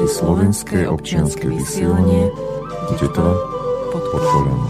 Slovenské občianske vysielanie, Detva pod Poľanou.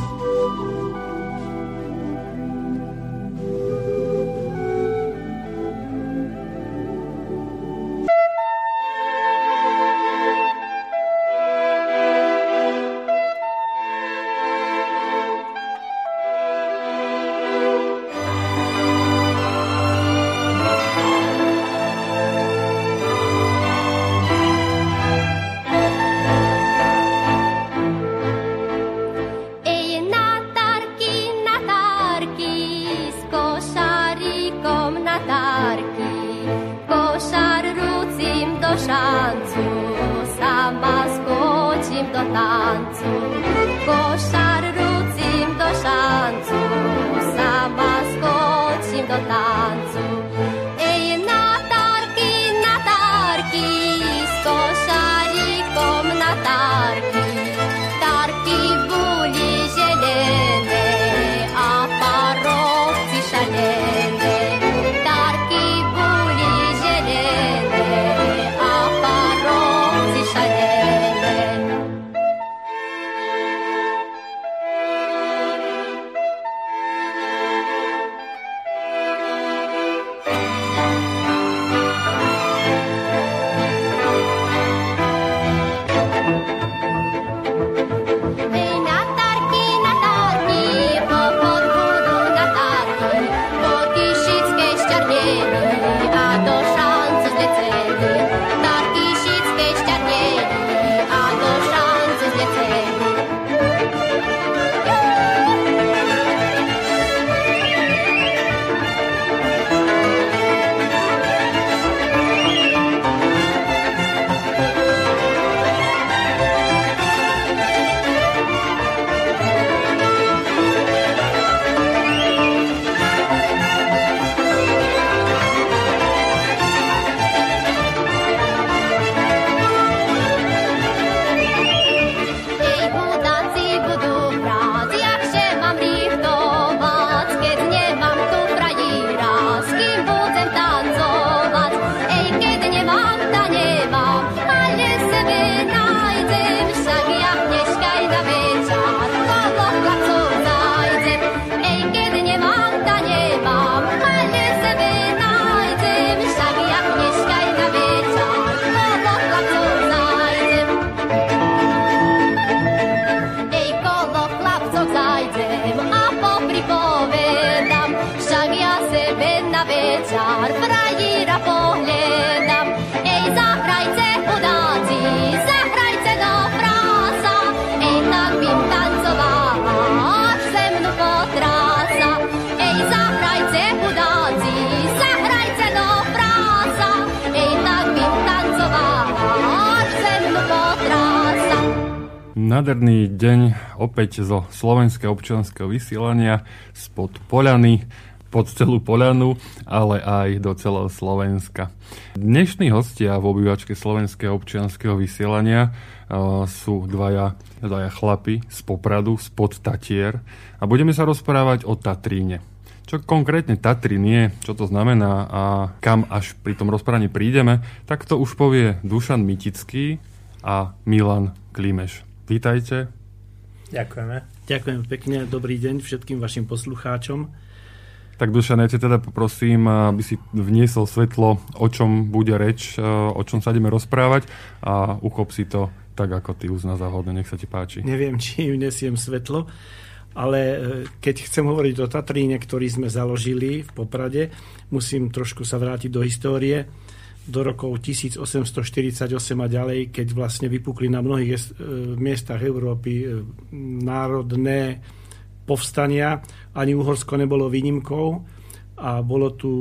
Nádherný deň opäť zo Slovenského občianskeho vysielania spod Poľany, pod celú Poľanu, ale aj do celého Slovenska. Dnešní hostia v obývačke Slovenského občianskeho vysielania sú dvaja chlapi z Popradu, spod Tatier, a budeme sa rozprávať o Tatríne. Čo konkrétne Tatrín je, čo to znamená a kam až pri tom rozprávaní prídeme, tak to už povie Dušan Mitický a Milan Klimeš. Vítajte. Ďakujeme. Ďakujem pekne. Dobrý deň všetkým vašim poslucháčom. Tak Dušan, ja teda poprosím, aby si vniesol svetlo, o čom bude reč, o čom sa ideme rozprávať, a uchop si to tak, ako ty uzná za vhodné. Nech sa ti páči. Neviem, či vnesiem svetlo, ale keď chcem hovoriť o Tatríne, ktorý sme založili v Poprade, musím trošku sa vrátiť do histórie, do rokov 1848 a ďalej, keď vlastne vypukli na mnohých miestach Európy národné povstania. Ani Uhorsko nebolo výnimkou a bolo tu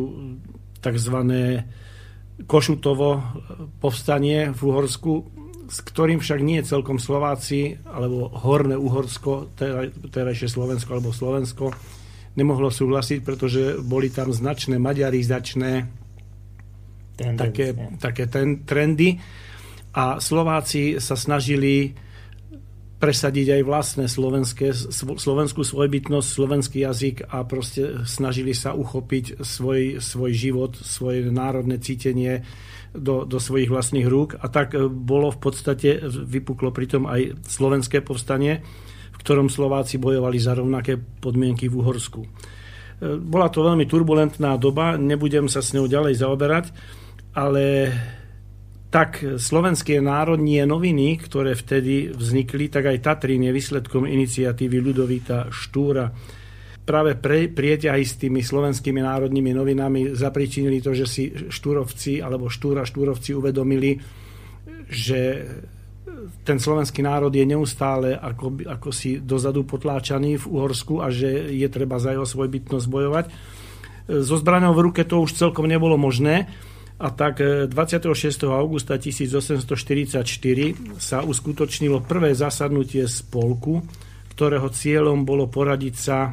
takzvané Košutovo povstanie v Uhorsku, s ktorým však nie celkom Slováci alebo Horné Uhorsko, terajšie Slovensko alebo Slovensko, nemohlo súhlasiť, pretože boli tam značné maďarizačné také trendy a Slováci sa snažili presadiť aj vlastné slovenskú svojbytnosť, slovenský jazyk a proste snažili sa uchopiť svoj život, svoje národné cítenie do svojich vlastných rúk. A tak bolo v podstate, vypuklo pritom aj slovenské povstanie, v ktorom Slováci bojovali za rovnaké podmienky v Uhorsku. Bola to veľmi turbulentná doba, nebudem sa s ňou ďalej zaoberať, ale tak Slovenské národnie noviny, ktoré vtedy vznikli, tak aj Tatrín je výsledkom iniciatívy Ľudovíta Štúra. Práve prieťahy s tými slovenskými národnými novinami zapričinili to, že si Štúrovci alebo Štúrovci uvedomili, že ten slovenský národ je neustále ako si dozadu potláčaný v Uhorsku a že je treba za jeho svojbytnosť bojovať. So zbraňou v ruke to už celkom nebolo možné. A tak 26. augusta 1844 sa uskutočnilo prvé zasadnutie spolku, ktorého cieľom bolo poradiť sa,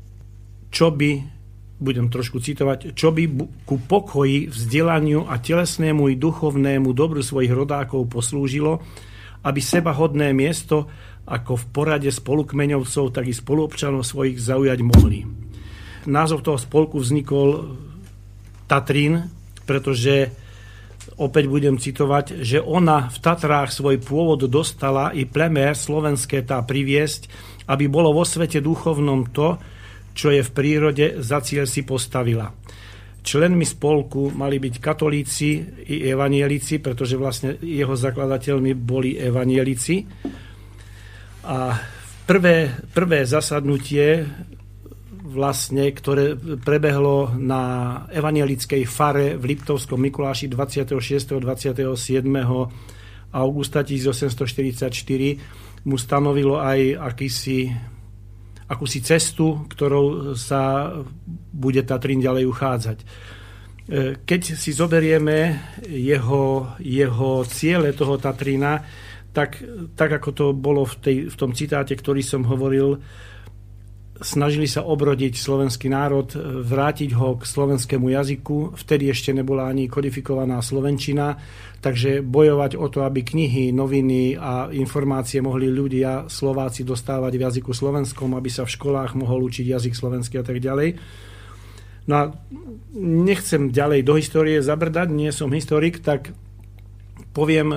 budem trošku citovať, čo by ku pokoji, vzdelaniu a telesnému i duchovnému dobru svojich rodákov poslúžilo, aby sebahodné miesto ako v porade spolukmeňovcov, tak i spoluobčanov svojich zaujať mohli. Názov toho spolku vznikol Tatrín, pretože opäť budem citovať, že ona v Tatrách svoj pôvod dostala i plemér slovenské tá priviesť, aby bolo vo svete duchovnom to, čo je v prírode, za cieľ si postavila. Členmi spolku mali byť katolíci i evanielici, pretože vlastne jeho zakladateľmi boli evanielici. A prvé zasadnutie vlastne, ktoré prebehlo na evanielickej fare v Liptovskom Mikuláši 26. 27. augusta 1844 mu stanovilo aj akúsi cestu, ktorou sa bude Tatrín ďalej uchádzať. Keď si zoberieme jeho ciele toho Tatrína, tak ako to bolo v tom citáte, ktorý som hovoril, snažili sa obrodiť slovenský národ, vrátiť ho k slovenskému jazyku. Vtedy ešte nebola ani kodifikovaná slovenčina, takže bojovať o to, aby knihy, noviny a informácie mohli ľudia, Slováci, dostávať v jazyku slovenskom, aby sa v školách mohol učiť jazyk slovenský a tak ďalej. No a nechcem ďalej do histórie zabrdať, nie som historik, tak poviem,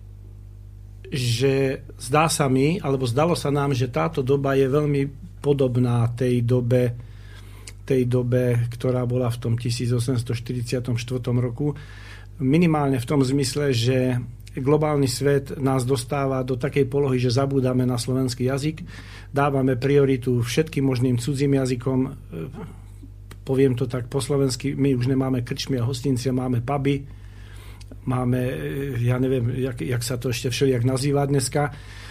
že zdalo sa nám, že táto doba je veľmi podobná tej dobe, ktorá bola v tom 1844 roku. Minimálne v tom zmysle, že globálny svet nás dostáva do takej polohy, že zabúdame na slovenský jazyk, dávame prioritu všetkým možným cudzím jazykom. Poviem to tak po slovensky, my už nemáme krčmy a hostince, máme puby, máme, ja neviem, jak sa to ešte všelijak nazýva dneska.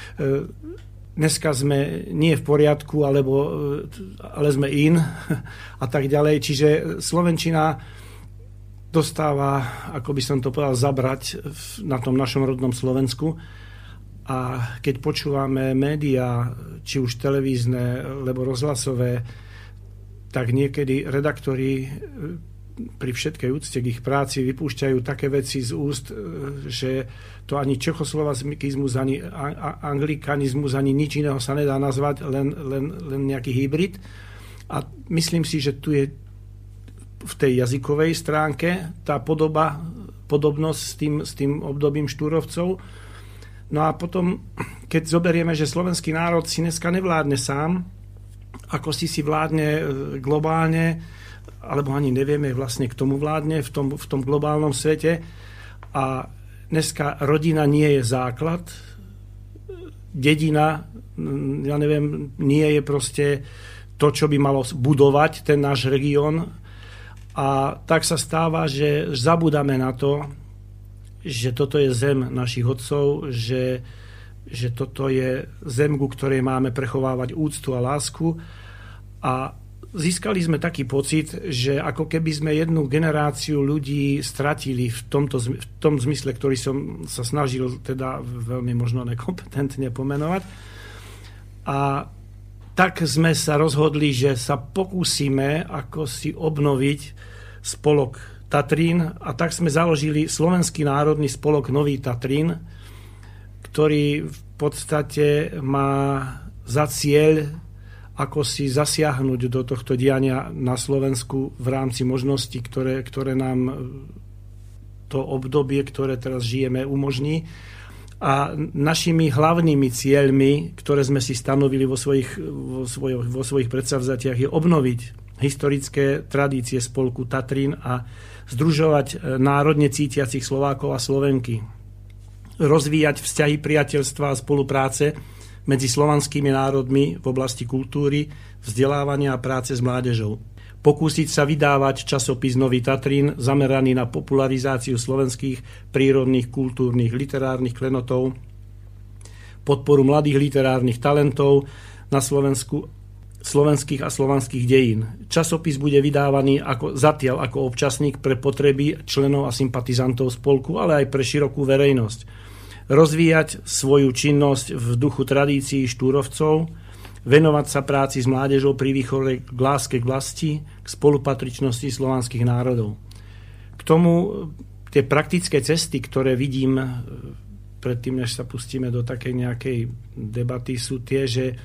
Dneska sme nie v poriadku, ale sme in a tak ďalej. Čiže slovenčina dostáva, ako by som to povedal, zabrať na tom našom rodnom Slovensku. A keď počúvame médiá, či už televízne, alebo rozhlasové, tak niekedy redaktori pri všetkej úcte k ich práci vypúšťajú také veci z úst, že to ani čechoslovakizmus, ani anglikanizmus, ani nič iného sa nedá nazvať, len nejaký hybrid. A myslím si, že tu je v tej jazykovej stránke tá podobnosť s tým obdobím Štúrovcov. No a potom, keď zoberieme, že slovenský národ si dneska nevládne sám, ako si vládne globálne, alebo ani nevieme vlastne k tomu vládne v tom globálnom svete. A dneska rodina nie je základ, dedina, ja neviem, nie je proste to, čo by malo budovať ten náš región. A tak sa stáva, že zabúdame na to, že toto je zem našich otcov, že toto je zem, ku ktorej máme prechovávať úctu a lásku. A získali sme taký pocit, že ako keby sme jednu generáciu ľudí stratili v tom zmysle, ktorý som sa snažil teda veľmi možno nekompetentne pomenovať. A tak sme sa rozhodli, že sa pokúsime ako si obnoviť spolok Tatrín, a tak sme založili Slovenský národný spolok Nový Tatrín, ktorý v podstate má za cieľ ako si zasiahnuť do tohto diania na Slovensku v rámci možností, ktoré nám to obdobie, ktoré teraz žijeme, umožní. A našimi hlavnými cieľmi, ktoré sme si stanovili vo svojich predsavzatiach, je obnoviť historické tradície spolku Tatrín a združovať národne cítiacich Slovákov a Slovenky. Rozvíjať vzťahy priateľstva a spolupráce medzi slovanskými národmi v oblasti kultúry, vzdelávania a práce s mládežou. Pokúsiť sa vydávať časopis Nový Tatrín zameraný na popularizáciu slovenských prírodných, kultúrnych, literárnych klenotov, podporu mladých literárnych talentov na Slovensku, slovenských a slovanských dejín. Časopis bude vydávaný zatiaľ ako občasník pre potreby členov a sympatizantov spolku, ale aj pre širokú verejnosť. Rozvíjať svoju činnosť v duchu tradícií štúrovcov, venovať sa práci s mládežou pri výchove k láske k vlasti, k spolupatričnosti slovanských národov. K tomu tie praktické cesty, ktoré vidím predtým, než sa pustíme do takej nejakej debaty, sú tie, že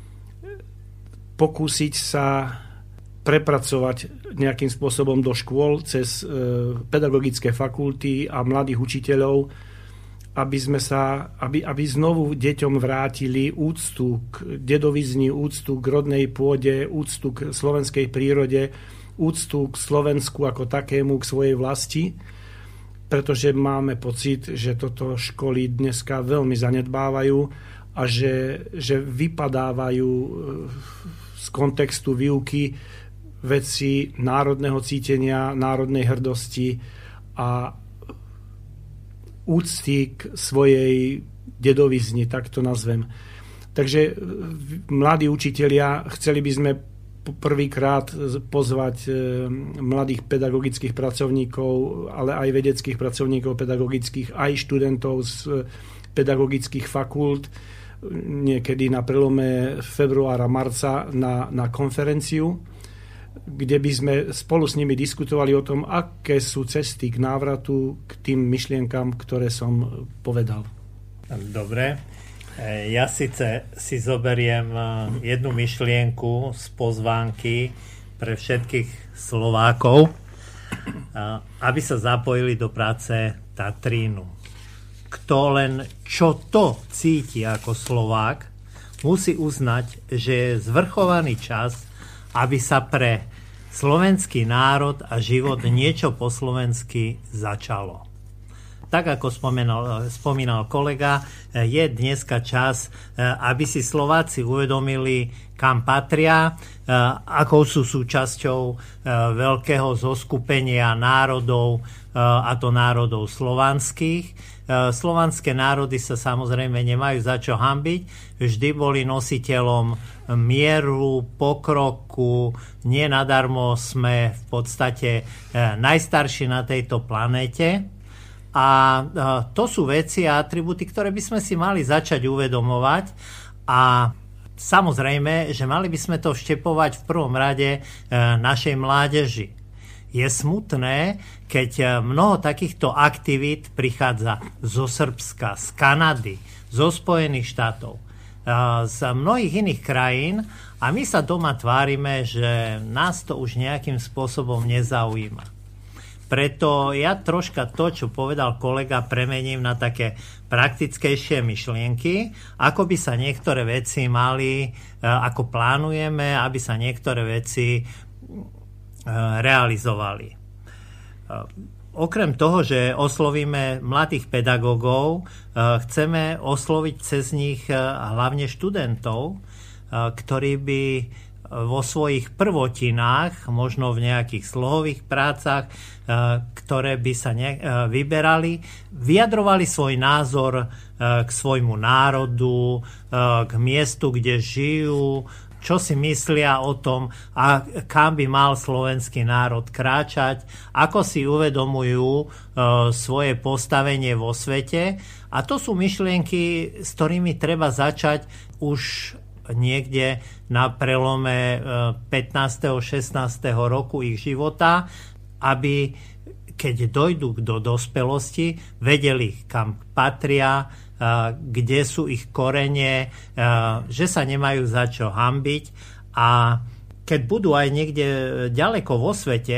pokúsiť sa prepracovať nejakým spôsobom do škôl cez pedagogické fakulty a mladých učiteľov, aby znovu deťom vrátili úctu k dedovizni, úctu k rodnej pôde, úctu k slovenskej prírode, úctu k Slovensku ako takému, k svojej vlasti, pretože máme pocit, že toto školy dneska veľmi zanedbávajú a že vypadávajú z kontextu výuky veci národného cítenia, národnej hrdosti a úcty k svojej dedovizni, tak to nazvem. Takže mladí učitelia, chceli by sme prvýkrát pozvať mladých pedagogických pracovníkov, ale aj vedeckých pracovníkov pedagogických, aj študentov z pedagogických fakult, niekedy na prelome februára, marca na konferenciu, kde by sme spolu s nimi diskutovali o tom, aké sú cesty k návratu k tým myšlienkam, ktoré som povedal. Dobre. Ja síce si zoberiem jednu myšlienku z pozvánky pre všetkých Slovákov, aby sa zapojili do práce Tatrínu. Kto len čo to cíti ako Slovák, musí uznať, že je zvrchovaný čas, aby sa pre slovenský národ a život niečo po slovensky začalo. Tak ako spomínal kolega, je dneska čas, aby si Slováci uvedomili, kam patria, akou sú súčasťou veľkého zoskupenia národov, a to národov slovanských. Slovanské národy sa samozrejme nemajú za čo hanbiť, vždy boli nositeľom mieru, pokroku, nie nadarmo sme v podstate najstarší na tejto planéte. A to sú veci a atribúty, ktoré by sme si mali začať uvedomovať a samozrejme, že mali by sme to vštepovať v prvom rade našej mládeži. Je smutné, keď mnoho takýchto aktivít prichádza zo Srbska, z Kanady, zo Spojených štátov, z mnohých iných krajín a my sa doma tvárime, že nás to už nejakým spôsobom nezaujíma. Preto ja troška to, čo povedal kolega, premením na také praktickejšie myšlienky, ako by sa niektoré veci mali, ako plánujeme, aby sa niektoré veci realizovali. Okrem toho, že oslovíme mladých pedagógov, chceme osloviť cez nich hlavne študentov, ktorí by vo svojich prvotinách, možno v nejakých slohových prácach, ktoré by sa vyberali, vyjadrovali svoj názor k svojmu národu, k miestu, kde žijú, čo si myslia o tom, a kam by mal slovenský národ kráčať, ako si uvedomujú svoje postavenie vo svete. A to sú myšlienky, s ktorými treba začať už niekde na prelome 15. 16. roku ich života, aby keď dojdú do dospelosti, vedeli, kam patria, kde sú ich korene, že sa nemajú za čo hanbiť, a keď budú aj niekde ďaleko vo svete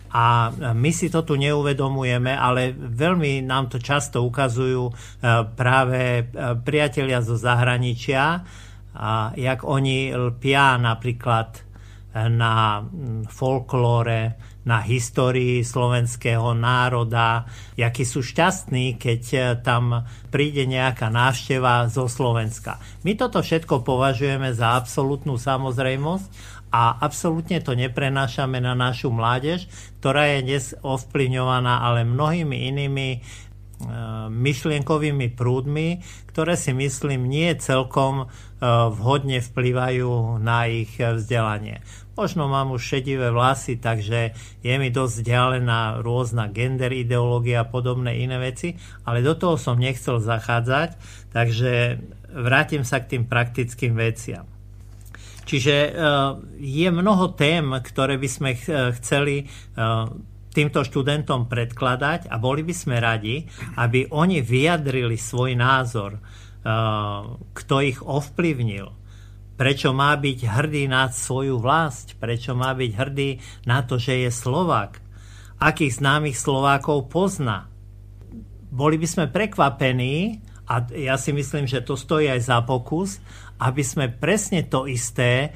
A my si to tu neuvedomujeme, ale veľmi nám to často ukazujú práve priatelia zo zahraničia, a jak oni lpia napríklad na folklóre, na histórii slovenského národa, jakí sú šťastní, keď tam príde nejaká návšteva zo Slovenska. My toto všetko považujeme za absolútnu samozrejmosť a absolútne to neprenášame na našu mládež, ktorá je dnes ovplyvňovaná ale mnohými inými myšlienkovými prúdmi, ktoré si myslím nie celkom vhodne vplyvajú na ich vzdelanie. Možno mám už šedivé vlasy, takže je mi dosť vzdialená rôzna gender ideológia a podobné iné veci, ale do toho som nechcel zachádzať, takže vrátim sa k tým praktickým veciam. Čiže je mnoho tém, ktoré by sme chceli týmto študentom predkladať a boli by sme radi, aby oni vyjadrili svoj názor, kto ich ovplyvnil, prečo má byť hrdý na svoju vlast, prečo má byť hrdý na to, že je Slovák, akých známych Slovákov pozná. Boli by sme prekvapení, a ja si myslím, že to stojí aj za pokus, aby sme presne to isté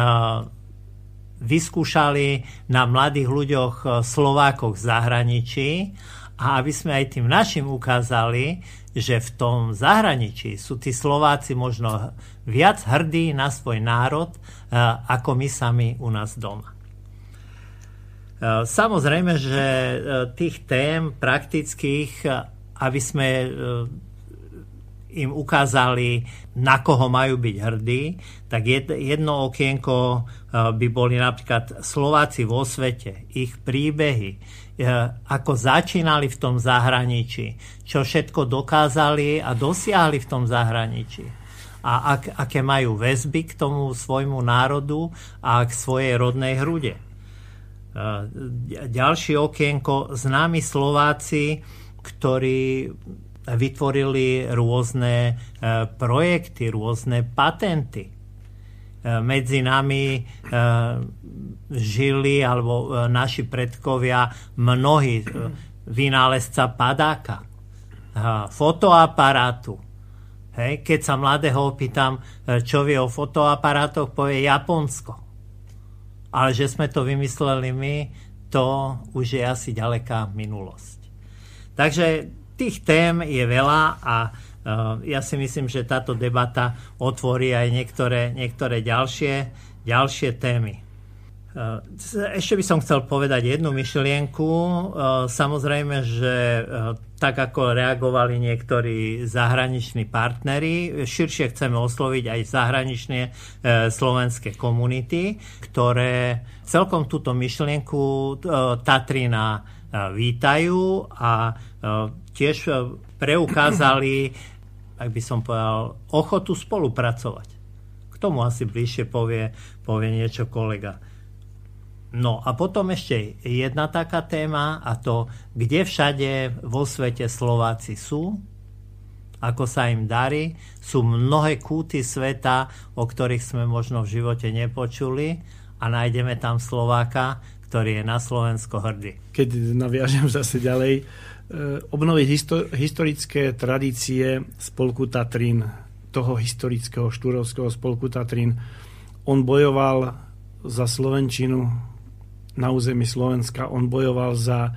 vyskúšali na mladých ľuďoch Slovákoch v zahraničí a aby sme aj tým našim ukázali, že v tom zahraničí sú tí Slováci možno viac hrdí na svoj národ ako my sami u nás doma. Samozrejme, že tých tém praktických, aby sme im ukázali, na koho majú byť hrdí, tak jedno okienko by boli napríklad Slováci vo svete, ich príbehy, ako začínali v tom zahraničí, čo všetko dokázali a dosiahli v tom zahraničí. A aké majú väzby k tomu svojmu národu a k svojej rodnej hrude. Ďalšie okienko, známi Slováci, ktorí vytvorili rôzne projekty, rôzne patenty. Medzi nami žili, alebo naši predkovia, mnohí, vynálezca padáka, fotoaparátu. Hej, keď sa mladého opýtam, čo vie o fotoaparátoch, povie Japonsko. Ale že sme to vymysleli my, to už je asi ďaleká minulosť. Takže tých tém je veľa a ja si myslím, že táto debata otvorí aj niektoré ďalšie témy. Ešte by som chcel povedať jednu myšlienku. Samozrejme, že tak ako reagovali niektorí zahraniční partneri, širšie chceme osloviť aj zahraničné slovenské komunity, ktoré celkom túto myšlienku Tatrina vítajú a tiež preukázali, ak by som povedal, ochotu spolupracovať. K tomu asi bližšie povie niečo kolega. No a potom ešte jedna taká téma, a to, kde všade vo svete Slováci sú, ako sa im darí. Sú mnohé kúty sveta, o ktorých sme možno v živote nepočuli, a nájdeme tam Slováka, ktorý je na Slovensko hrdý. Keď naviažem zase ďalej, obnoviť historické tradície spolku Tatrín, toho historického štúrovského spolku Tatrín. On bojoval za slovenčinu na území Slovenska, on bojoval za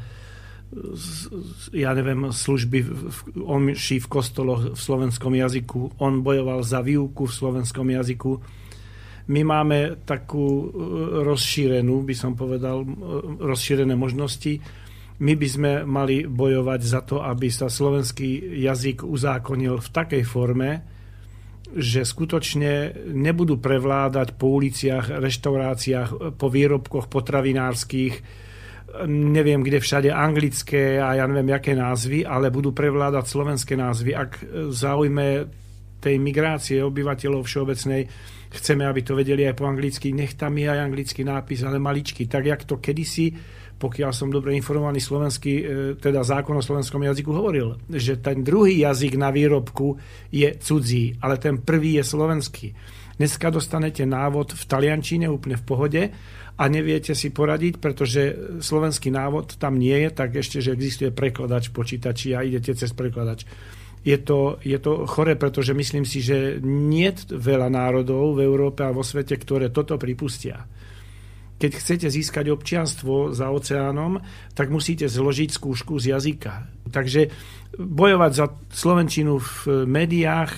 služby omši v kostoloch v slovenskom jazyku, on bojoval za výuku v slovenskom jazyku. My máme takú rozšírenú, by som povedal, rozšírené možnosti. My by sme mali bojovať za to, aby sa slovenský jazyk uzákonil v takej forme, že skutočne nebudú prevládať po uliciach, reštauráciách, po výrobkoch potravinárskych, neviem kde všade, anglické a ja neviem jaké názvy, ale budú prevládať slovenské názvy. Ak záujme tej migrácie obyvateľov všeobecnej chceme, aby to vedeli aj po anglicky, nech tam je aj anglický nápis, ale maličký, tak jak to kedysi, pokiaľ som dobre informovaný, slovenský, teda zákon o slovenskom jazyku hovoril, že ten druhý jazyk na výrobku je cudzí, ale ten prvý je slovenský. Dneska dostanete návod v taliančine úplne v pohode a neviete si poradiť, pretože slovenský návod tam nie je, tak ešte, že existuje prekladač v počítači a idete cez prekladač. Je to chore, pretože myslím si, že nie je veľa národov v Európe a vo svete, ktoré toto pripustia. Keď chcete získať občianstvo za oceánom, tak musíte zložiť skúšku z jazyka. Takže bojovať za slovenčinu v médiách,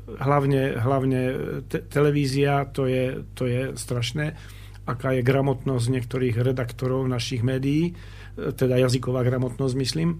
hlavne televízia, to je strašné. Aká je gramotnosť niektorých redaktorov našich médií, teda jazyková gramotnosť, myslím.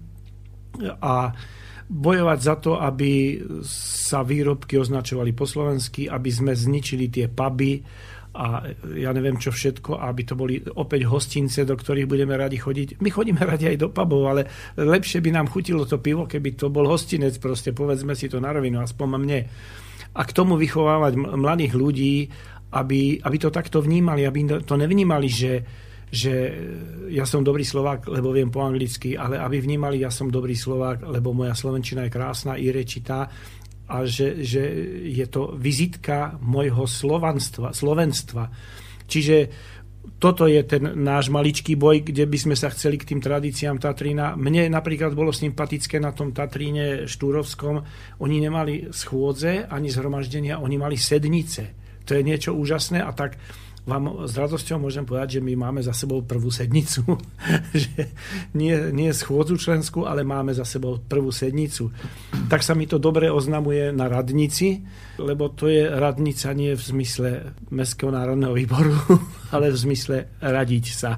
A bojovať za to, aby sa výrobky označovali po slovensky, aby sme zničili tie puby a ja neviem čo všetko, aby to boli opäť hostince, do ktorých budeme radi chodiť. My chodíme radi aj do pubov, ale lepšie by nám chutilo to pivo, keby to bol hostinec, proste povedzme si to na rovinu, aspoň mne. A k tomu vychovávať mladých ľudí, aby to takto vnímali, aby to nevnímali, že ja som dobrý Slovák, lebo viem po anglicky, ale aby vnímali, ja som dobrý Slovák, lebo moja slovenčina je krásna i rečitá a že je to vizitka mojho slovenstva. Čiže toto je ten náš maličký boj, kde by sme sa chceli k tým tradíciám Tatrína. Mne napríklad bolo sympatické na tom Tatríne Štúrovskom. Oni nemali schôdze ani zhromaždenia, oni mali sednice. To je niečo úžasné a tak vám s radosťou môžem povedať, že my máme za sebou prvú sednicu. Že nie schôdzu členskú, ale máme za sebou prvú sednicu. Tak sa mi to dobre oznamuje na radnici, lebo to je radnica nie v zmysle Mestského národného výboru, ale v zmysle radiť sa.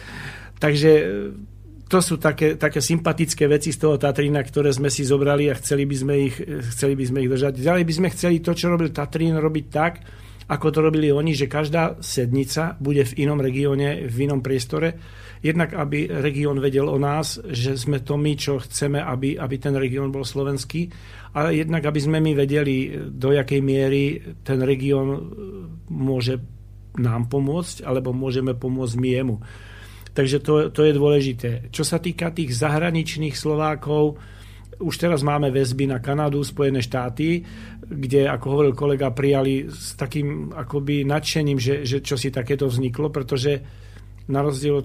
Takže to sú také sympatické veci z toho Tatrína, ktoré sme si zobrali a chceli by sme ich držať. Ďalej by sme chceli to, čo robil Tatrín, robiť tak, ako to robili oni, že každá sednica bude v inom regióne, v inom priestore. Jednak, aby región vedel o nás, že sme to my, čo chceme, aby ten región bol slovenský. A jednak, aby sme my vedeli, do jakej miery ten región môže nám pomôcť, alebo môžeme pomôcť my jemu. Takže to je dôležité. Čo sa týka tých zahraničných Slovákov, už teraz máme väzby na Kanadu, Spojené štáty, kde, ako hovoril kolega, prijali s takým akoby nadšením, že čo si takéto vzniklo, pretože na rozdiel od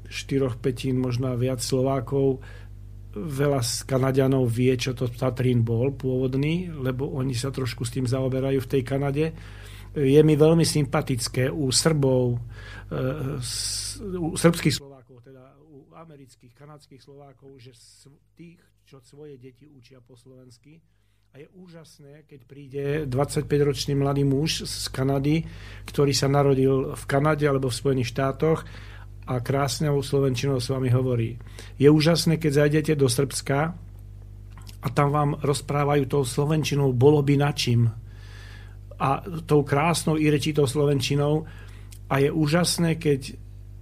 4/5, možno viac Slovákov, veľa z Kanaďanov vie, čo to Tatrín bol pôvodný, lebo oni sa trošku s tým zaoberajú v tej Kanade. Je mi veľmi sympatické u Srbov, u srbských Slovákov, teda u amerických, kanadských Slovákov, že tých, čo svoje deti učia po slovensky. A je úžasné, keď príde 25-ročný mladý muž z Kanady, ktorý sa narodil v Kanade alebo v Spojených štátoch a krásnou slovenčinou s vami hovorí. Je úžasné, keď zajdete do Srbska a tam vám rozprávajú tou slovenčinou, bolo by na čím. A tou krásnou i rečitou slovenčinou. A je úžasné, keď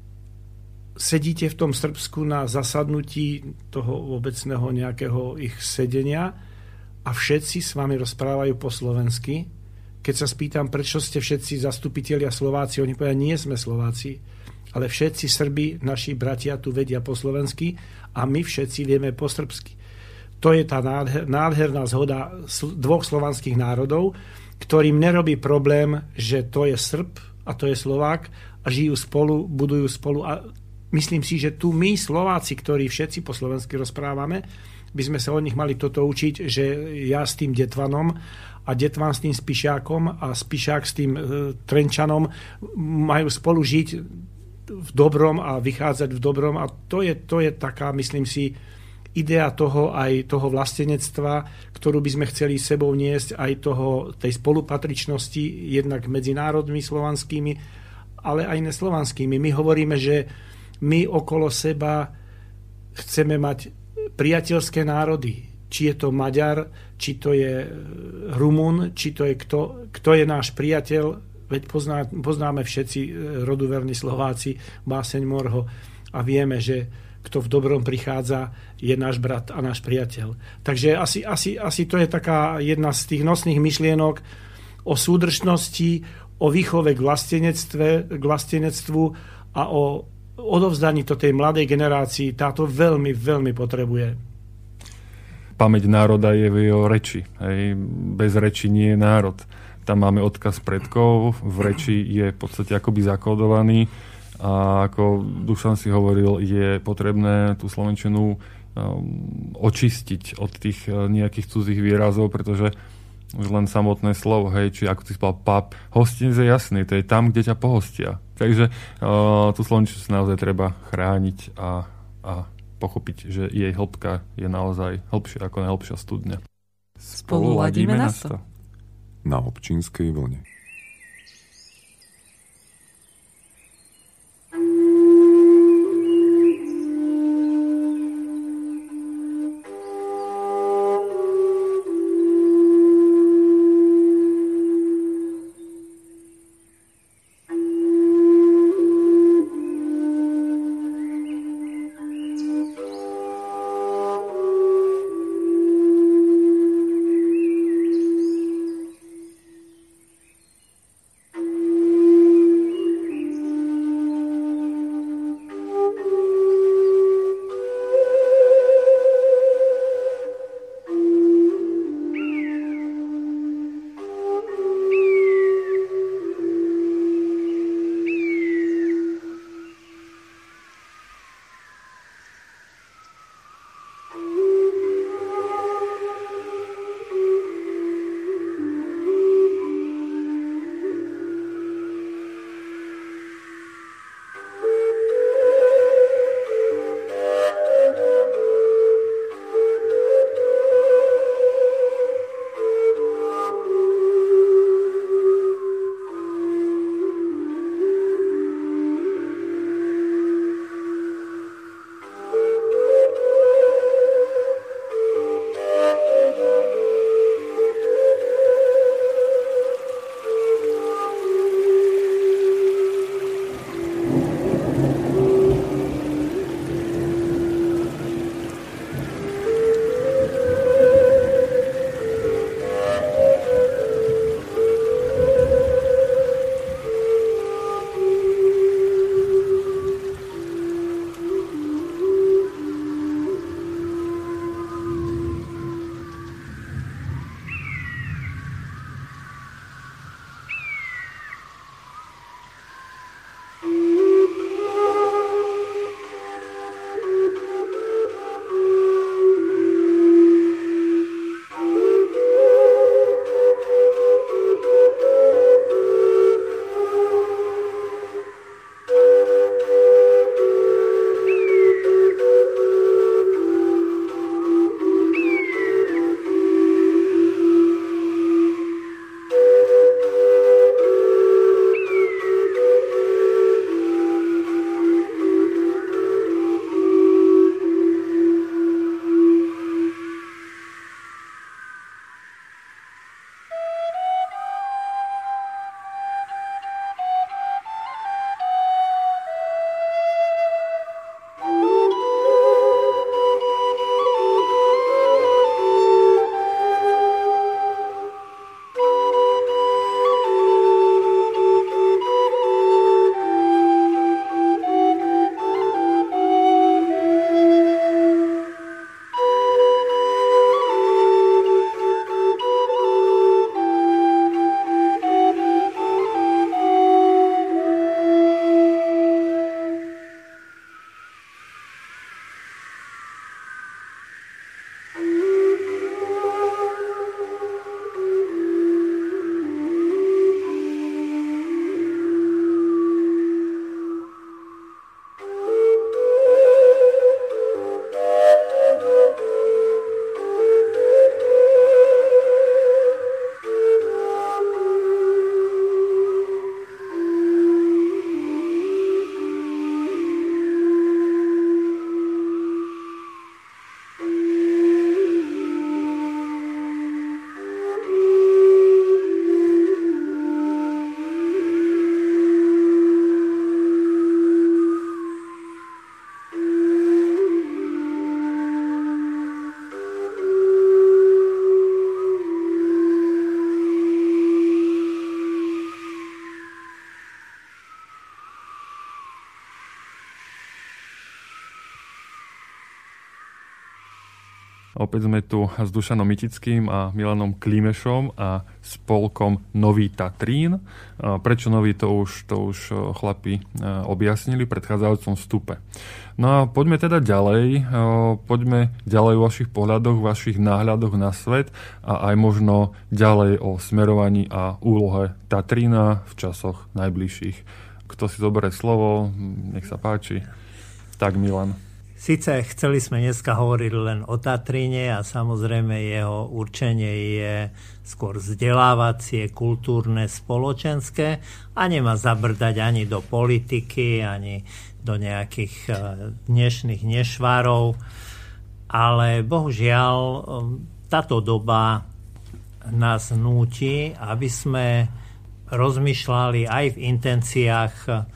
sedíte v tom Srbsku na zasadnutí toho obecného nejakého ich sedenia a všetci s vami rozprávajú po slovensky. Keď sa spýtam, prečo ste všetci zastupitelia Slováci, oni povedia, nie sme Slováci, ale všetci Srbi, naši bratia tu vedia po slovensky a my všetci vieme po srbsky. To je tá nádherná zhoda dvoch slovanských národov, ktorým nerobí problém, že to je Srb a to je Slovák a žijú spolu, budujú spolu a myslím si, že tu my, Slováci, ktorí všetci po slovensky rozprávame, by sme sa od nich mali toto učiť, že ja s tým Detvanom a Detvan s tým Spišákom a Spišák s tým Trenčanom majú spolu žiť v dobrom a vychádzať v dobrom a to je taká, myslím si, idea toho aj toho vlastenectva, ktorú by sme chceli sebou niesť, aj tej spolupatričnosti jednak medzi národmi slovanskými, ale aj neslovanskými. My hovoríme, že my okolo seba chceme mať priateľské národy. Či je to Maďar, či to je Rumun, či to je kto je náš priateľ, veď poznáme všetci roduverní Slováci, báseň Morho a vieme, že kto v dobrom prichádza, je náš brat a náš priateľ. Takže asi to je taká jedna z tých nosných myšlienok o súdržnosti, o výchove k vlastenectvu a o odovzdaní to tej mladej generácii. Táto veľmi, veľmi potrebuje. Pamäť národa je v jeho reči. Bez reči nie je národ. tam máme odkaz predkov, v reči je v podstate akoby zakódovaný a ako Dušan si hovoril, je potrebné tú slovenčinu očistiť od tých nejakých cudzích výrazov, pretože už len samotné slovo, hej, či ako si spal pub, hostinec je jasný, to je tam, kde ťa pohostia. Takže tú slovenčinu si naozaj treba chrániť a pochopiť, že jej hĺbka je naozaj hĺbšia ako najhlbšia studňa. Spolu ladíme na 100. Na občianskej vlne. Opäť sme tu s Dušanom Mitickým a Milanom Klimešom a spolkom Nový Tatrín. Prečo nový, to už chlapi objasnili v predchádzajúcom vstupe. No a poďme teda ďalej. Poďme ďalej o vašich pohľadoch, vašich náhľadoch na svet a aj možno ďalej o smerovaní a úlohe Tatrína v časoch najbližších. Kto si zoberie slovo, nech sa páči. Tak, Milan. Sice chceli sme dneska hovoriť len o Tatríne a samozrejme jeho určenie je skôr vzdelávacie, kultúrne, spoločenské a nemá zabrdať ani do politiky, ani do nejakých dnešných nešvarov. Ale bohužiaľ táto doba nás núti, aby sme rozmýšľali aj v intenciách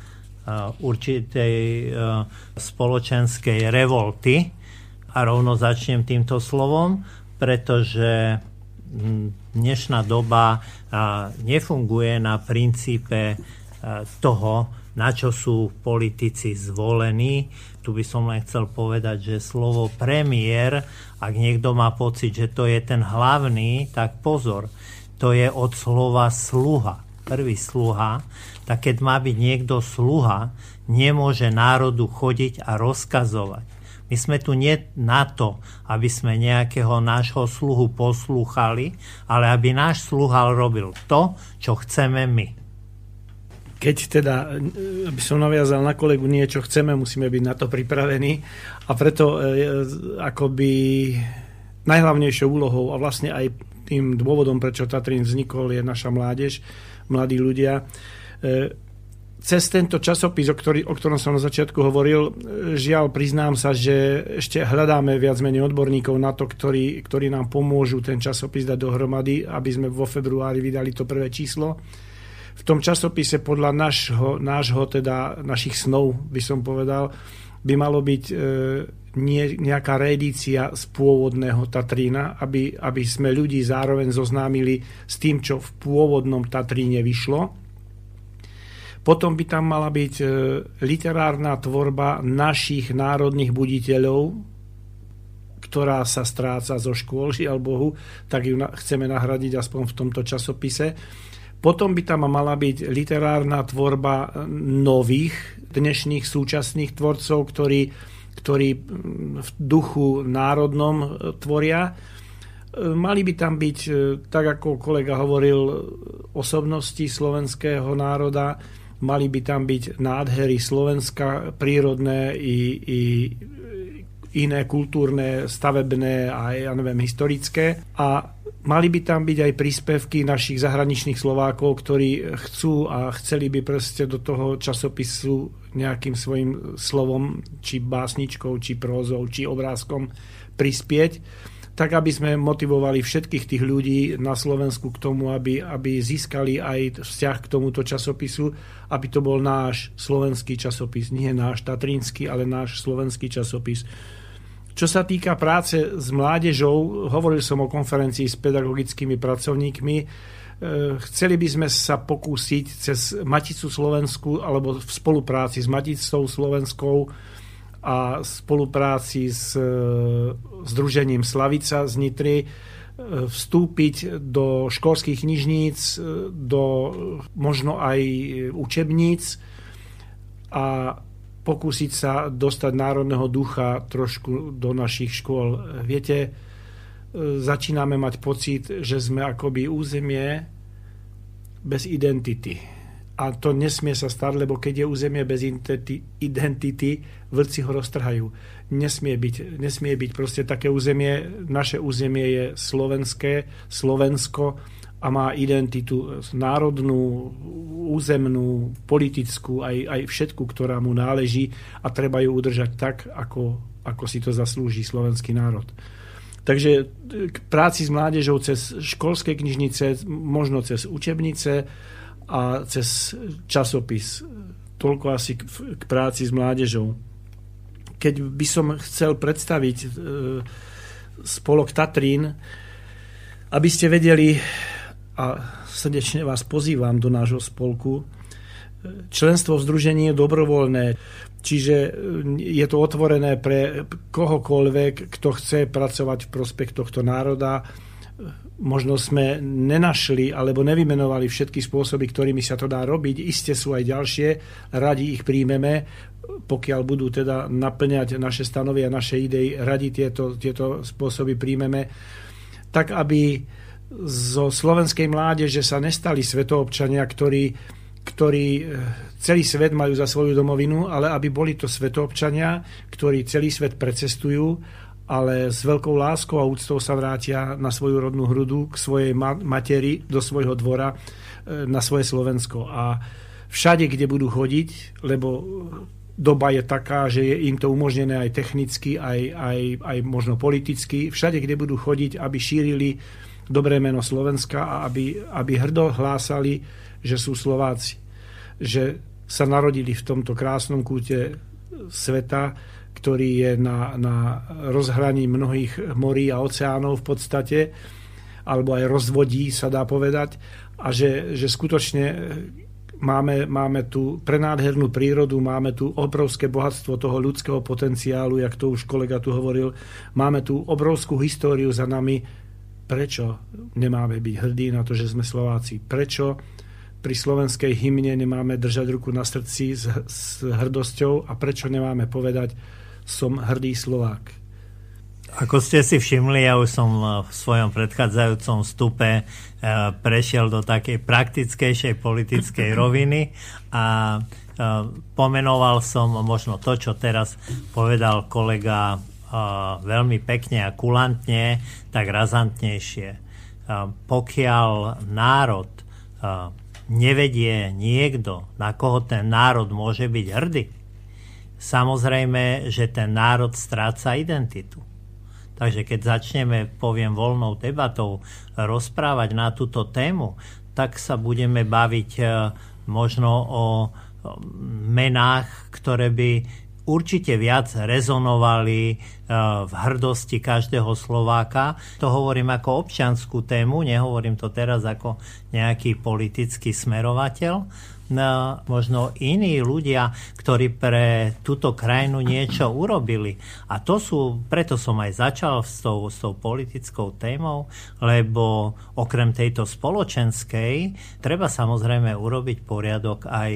určitej spoločenskej revolty. A rovno začnem týmto slovom, pretože dnešná doba nefunguje na princípe toho, na čo sú politici zvolení. Tu by som len chcel povedať, že slovo premiér, ak niekto má pocit, že to je ten hlavný, tak pozor, to je od slova sluha. Prvý sluha, tak keď má byť niekto sluha, nemôže národu chodiť a rozkazovať. My sme tu nie na to, aby sme nejakého nášho sluhu poslúchali, ale aby náš sluha robil to, čo chceme my. Keď teda, aby som naviazal na kolegu, niečo chceme, musíme byť na to pripravení. A preto akoby najhlavnejšou úlohou a vlastne aj tým dôvodom, prečo Tatrín vznikol, je naša mládež, mladí ľudia. Cez tento časopis, o ktorom som na začiatku hovoril, žiaľ, priznám sa, že ešte hľadáme viac menej odborníkov na to, ktorí nám pomôžu ten časopis dať dohromady, aby sme vo februári vydali to prvé číslo. V tom časopise podľa našich snov, by som povedal, by malo byť nejaká reedícia z pôvodného Tatrína, aby sme ľudí zároveň zoznámili s tým, čo v pôvodnom Tatríne vyšlo. Potom by tam mala byť literárna tvorba našich národných buditeľov, ktorá sa stráca zo škôl, žiaľ Bohu, tak ju chceme nahradiť aspoň v tomto časopise. Potom by tam mala byť literárna tvorba nových, dnešných súčasných tvorcov, ktorí v duchu národnom tvoria. Mali by tam byť, tak ako kolega hovoril, osobnosti slovenského národa, mali by tam byť nádhery Slovenska, prírodné i iné kultúrne, stavebné a historické. A mali by tam byť aj príspevky našich zahraničných Slovákov, ktorí chcú a chceli by proste do toho časopisu nejakým svojim slovom, či básničkou, či prózou, či obrázkom prispieť, tak aby sme motivovali všetkých tých ľudí na Slovensku k tomu, aby získali aj vzťah k tomuto časopisu, aby to bol náš slovenský časopis, nie náš tatrínsky, ale náš slovenský časopis. Čo sa týka práce s mládežou, hovoril som o konferencii s pedagogickými pracovníkmi. Chceli by sme sa pokúsiť cez Maticu Slovensku alebo v spolupráci s Maticou Slovenskou a spolupráci s Združením Slavica z Nitry vstúpiť do školských knižníc, do možno aj učebníc a pokúsiť sa dostať národného ducha trošku do našich škôl. Viete, začíname mať pocit, že sme akoby územie bez identity. A to nesmie sa stať, lebo keď je územie bez identity, vlci ho roztrhajú. Nesmie byť proste také územie. Naše územie je Slovensko a má identitu národnú, územnú, politickú, aj všetku, ktorá mu náleží a treba ju udržať tak, ako si to zaslúži slovenský národ. Takže k práci s mládežou cez školské knižnice, možno cez učebnice a cez časopis. Toľko asi k práci s mládežou. Keď by som chcel predstaviť spolok Tatrín, aby ste vedeli, a srdečne vás pozývam do nášho spolku, členstvo v združení je dobrovoľné, čiže je to otvorené pre kohokoľvek, kto chce pracovať v prospech tohto národa. Možno sme nenašli alebo nevymenovali všetky spôsoby, ktorými sa to dá robiť. Isté sú aj ďalšie, radi ich príjmeme, pokiaľ budú teda naplňať naše stanovy a naše idei, radi tieto spôsoby príjmeme, tak aby zo slovenskej mládeže sa nestali svetoobčania, ktorí celý svet majú za svoju domovinu, ale aby boli to svetoobčania, ktorí celý svet precestujú, ale s veľkou láskou a úctou sa vrátia na svoju rodnú hrudu, k svojej materi, do svojho dvora, na svoje Slovensko. A všade, kde budú chodiť, lebo doba je taká, že je im to umožnené aj technicky, aj možno politicky, všade, kde budú chodiť, aby šírili dobré meno Slovenska a aby hrdo hlásali, že sú Slováci. Že sa narodili v tomto krásnom kúte sveta, ktorý je na rozhraní mnohých morí a oceánov v podstate, alebo aj rozvodí, sa dá povedať, a že skutočne máme tu prenádhernú prírodu, máme tu obrovské bohatstvo toho ľudského potenciálu, jak to už kolega tu hovoril, máme tu obrovskú históriu za nami. Prečo nemáme byť hrdí na to, že sme Slováci? Prečo pri slovenskej hymne nemáme držať ruku na srdci s hrdosťou a prečo nemáme povedať som hrdý Slovák? Ako ste si všimli, ja už som v svojom predchádzajúcom vstupe prešiel do takej praktickejšej politickej roviny a pomenoval som možno to, čo teraz povedal kolega veľmi pekne a kulantne, tak razantnejšie. Pokiaľ národ nevedie niekto, na koho ten národ môže byť hrdý, samozrejme, že ten národ stráca identitu. Takže keď začneme, poviem, voľnou debatou rozprávať na túto tému, tak sa budeme baviť možno o menách, ktoré by určite viac rezonovali v hrdosti každého Slováka. To hovorím ako občiansku tému, nehovorím to teraz ako nejaký politický smerovateľ. Možno iní ľudia, ktorí pre túto krajinu niečo urobili. A preto som aj začal s tou politickou témou, lebo okrem tejto spoločenskej treba samozrejme urobiť poriadok aj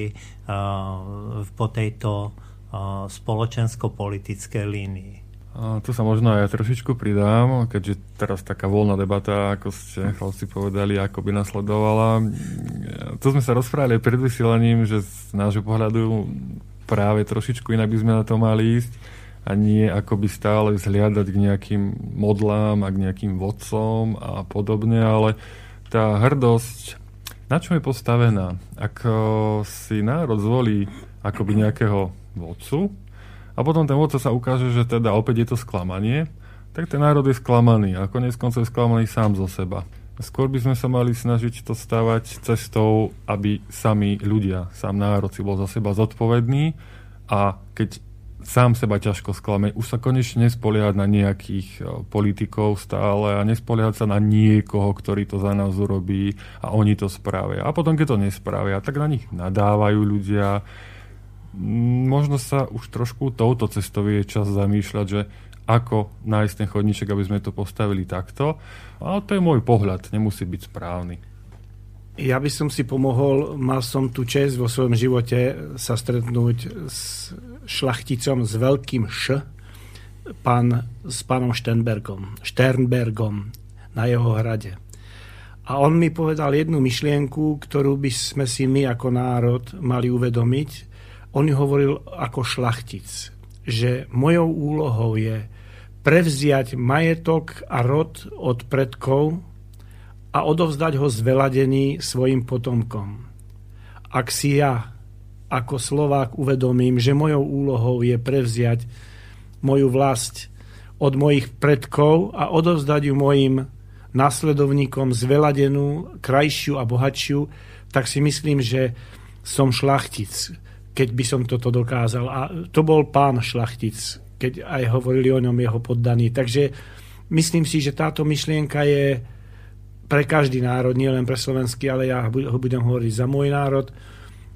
po tejto spoločensko-politickej línii. Tu sa možno aj trošičku pridám, keďže teraz taká voľná debata, ako ste chlapci povedali, ako by nasledovala. Tu sme sa rozprávali pred vysielaním, že z nášho pohľadu práve trošičku inak by sme na to mali ísť a nie ako by stále zhliadať k nejakým modlám a k nejakým vodcom a podobne, ale tá hrdosť, na čom je postavená? Ak si národ zvolí akoby nejakého vodcu, a potom ten vodca sa ukáže, že teda opäť je to sklamanie, tak ten národ je sklamaný a koniec koncov je sklamaný sám zo seba. Skôr by sme sa mali snažiť to stavať cestou, aby sami ľudia, sám národ si bol za seba zodpovedný a keď sám seba ťažko sklame, už sa konečne nespoliehať na nejakých politikov stále a nespoliehať sa na niekoho, ktorý to za nás urobí a oni to spravia. A potom, keď to nespravia, tak na nich nadávajú ľudia. Možno sa už trošku touto cestou je čas zamýšľať, že ako nájsť ten chodníček, aby sme to postavili takto. Ale to je môj pohľad, nemusí byť správny. Ja by som si pomohol, mal som tu česť vo svojom živote sa stretnúť s šlachticom s veľkým Š, s pánom Šternbergom na jeho hrade. A on mi povedal jednu myšlienku, ktorú by sme si my ako národ mali uvedomiť. On hovoril ako šlachtic, že mojou úlohou je prevziať majetok a rod od predkov a odovzdať ho zveladený svojim potomkom. Ak si ja ako Slovák uvedomím, že mojou úlohou je prevziať moju vlast od mojich predkov a odovzdať ju mojim nasledovníkom zveladenú, krajšiu a bohatšiu, tak si myslím, že som šlachtic, keď by som toto dokázal. A to bol pán šlachtic, keď aj hovorili o ňom jeho poddaní. Takže myslím si, že táto myšlienka je pre každý národ, nie len pre slovenský, ale ja ho budem hovoriť za môj národ,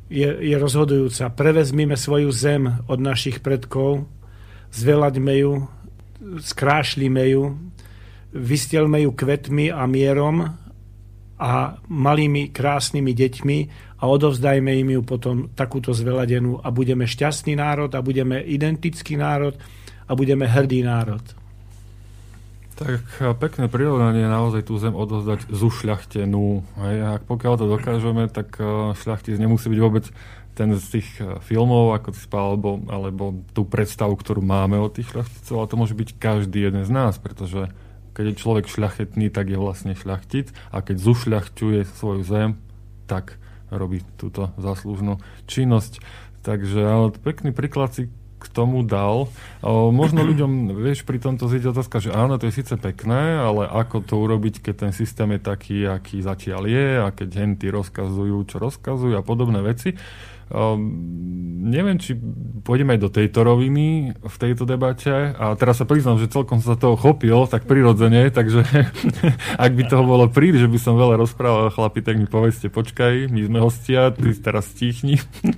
je rozhodujúca. Prevezmime svoju zem od našich predkov, zvelaďme ju, skrášlime ju, vystelme ju kvetmi a mierom a malými krásnymi deťmi a odovzdajme im ju potom takúto zveladenú a budeme šťastný národ a budeme identický národ a budeme hrdý národ. Tak pekné prirovnanie, naozaj tú zem odovzdať zušľachtenú. Ak pokiaľ to dokážeme, tak šľachtic nemusí byť vôbec ten z tých filmov, ako si spal, alebo tú predstavu, ktorú máme od tých šľachticov, ale to môže byť každý jeden z nás, pretože keď je človek šľachetný, tak je vlastne šľachtic a keď zušľachťuje svoju zem, tak robí túto zaslúžnu činnosť. Takže ale pekný príklad si k tomu dal. Možno ľuďom, vieš, pri tomto zíde otázka, že áno, to je síce pekné, ale ako to urobiť, keď ten systém je taký, aký zatiaľ je a keď henty rozkazujú, čo rozkazujú a podobné veci. Neviem, či pôjdeme aj do tejto roviny v tejto debate a teraz sa priznám, že celkom sa toho chopil tak prirodzene, takže ak by toho bolo príliš, že by som veľa rozprával, chlapi, tak mi povedzte, počkaj, my sme hostia, ty teraz stíchni.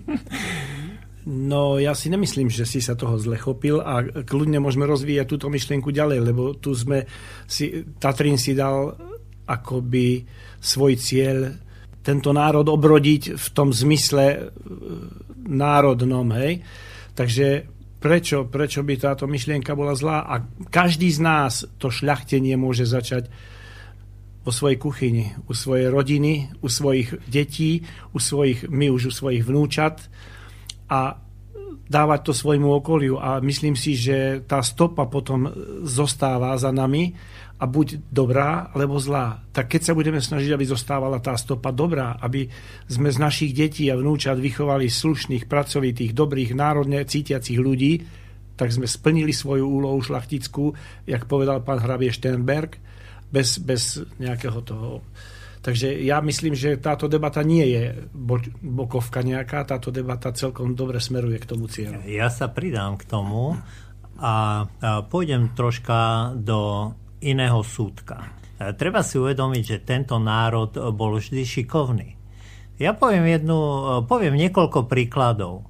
No, ja si nemyslím, že si sa toho zle chopil a kľudne môžeme rozvíjať túto myšlienku ďalej, lebo tu Tatrín si dal akoby svoj cieľ tento národ obrodiť v tom zmysle národnom, hej. Takže prečo by táto myšlienka bola zlá? A každý z nás to šľachtenie môže začať vo svojej kuchyni, u svojej rodiny, u svojich detí, my už u svojich vnúčat a dávať to svojmu okoliu. A myslím si, že tá stopa potom zostáva za nami a buď dobrá, alebo zlá. Tak keď sa budeme snažiť, aby zostávala tá stopa dobrá, aby sme z našich detí a vnúčat vychovali slušných, pracovitých, dobrých, národne cítiacich ľudí, tak sme splnili svoju úlohu šlachtickú, jak povedal pán hrabie Sternberg, bez nejakého toho. Takže ja myslím, že táto debata nie je bokovka nejaká, táto debata celkom dobre smeruje k tomu cieľu. Ja sa pridám k tomu a pôjdem troška do iného súdka. Treba si uvedomiť, že tento národ bol vždy šikovný. Ja poviem niekoľko príkladov.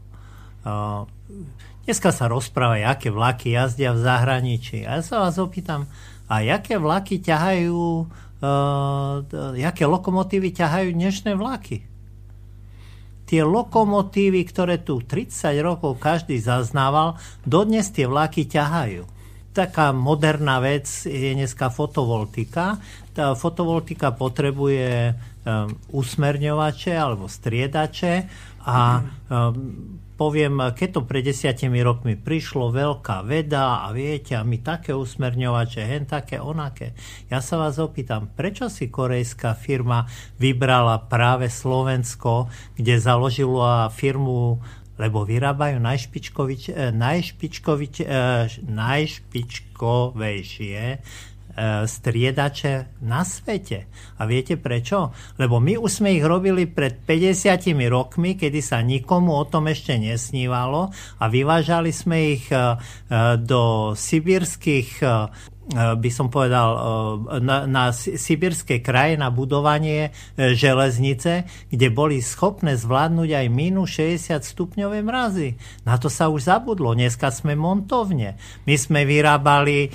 Dneska sa rozpráva, aké vlaky jazdia v zahraničí. A ja sa vás opýtam, a aké vlaky ťahajú jaké lokomotívy ťahajú dnešné vlaky. Tie lokomotívy, ktoré tu 30 rokov každý zaznával, dodnes tie vlaky ťahajú. Taká moderná vec je dneska fotovoltika. Tá fotovoltika potrebuje usmerňovače alebo striedače a poviem, keď to pred 10 rokmi prišlo, veľká veda a viete, a my také usmerňovače, hen také, onaké. Ja sa vás opýtam, prečo si korejská firma vybrala práve Slovensko, kde založila firmu, lebo vyrábajú najšpičkovejšie striedače na svete. A viete prečo? Lebo my už sme ich robili pred 50 rokmi, kedy sa nikomu o tom ešte nesnívalo a vyvážali sme ich do sibírskych, by som povedal, na sibírske kraje na budovanie železnice, kde boli schopné zvládnuť aj minus 60 stupňové mrazy. Na to sa už zabudlo. Dneska sme montovne. My sme vyrábali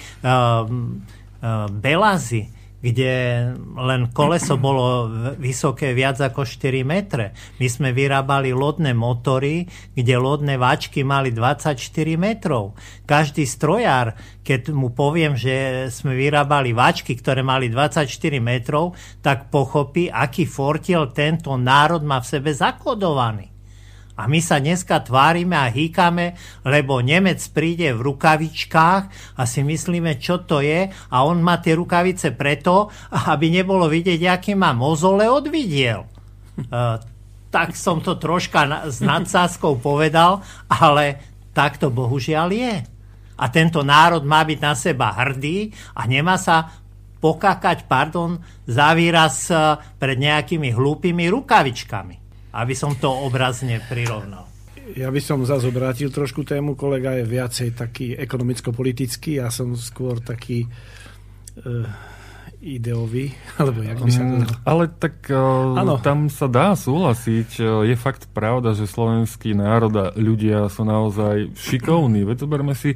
Belazy, kde len koleso bolo vysoké viac ako 4 metre. My sme vyrábali lodné motory, kde lodné váčky mali 24 metrov. Každý strojár, keď mu poviem, že sme vyrábali váčky, ktoré mali 24 metrov, tak pochopí, aký fortiel tento národ má v sebe zakodovaný. A my sa dneska tvárime a hýkame, lebo Nemec príde v rukavičkách a si myslíme, čo to je, a on má tie rukavice preto, aby nebolo vidieť, aký má mozole od vidiel. Tak som to troška s nadsázkou povedal, ale tak to bohužiaľ je. A tento národ má byť na seba hrdý a nemá sa pokákať, za výraz, pred nejakými hlúpými rukavičkami. Aby som to obrazne prirovnal. Ja by som zase obrátil trošku tému. Kolega je viacej taký ekonomicko-politický, ja som skôr taký ideový, alebo jak by sa to dalo. Ale tak tam sa dá súhlasiť. Je fakt pravda, že slovenský národ a ľudia sú naozaj šikovní. Veď zoberme si,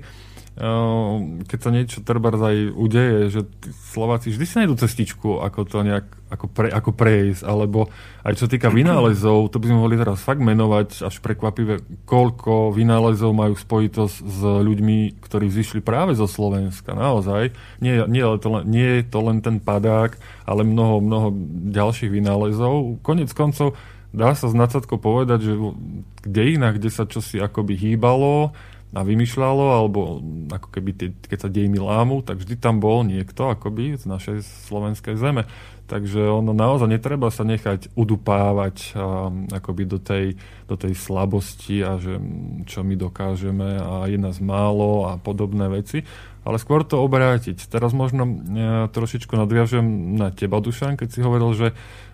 keď sa niečo trebárs aj udeje, že Slováci vždy si nájdú cestičku, ako to nejak ako prejsť, alebo aj čo týka vynálezov, to by sme mohli teraz fakt menovať až prekvapivé, koľko vynálezov majú spojitosť s ľuďmi, ktorí zišli práve zo Slovenska. Naozaj. Nie je to len ten padák, ale mnoho ďalších vynálezov. Konec koncov dá sa s nadsatkou povedať, že v dejinách, kde sa čosi akoby hýbalo a vymýšľalo, alebo ako keby keď sa dejiny lámu, tak vždy tam bol niekto akoby z našej slovenskej zeme. Takže ono naozaj netreba sa nechať udupávať akoby do tej slabosti a že čo my dokážeme a je nás málo a podobné veci, ale skôr to obrátiť. Teraz možno trošičku nadviažem na teba, Dušan, keď si hovoril, že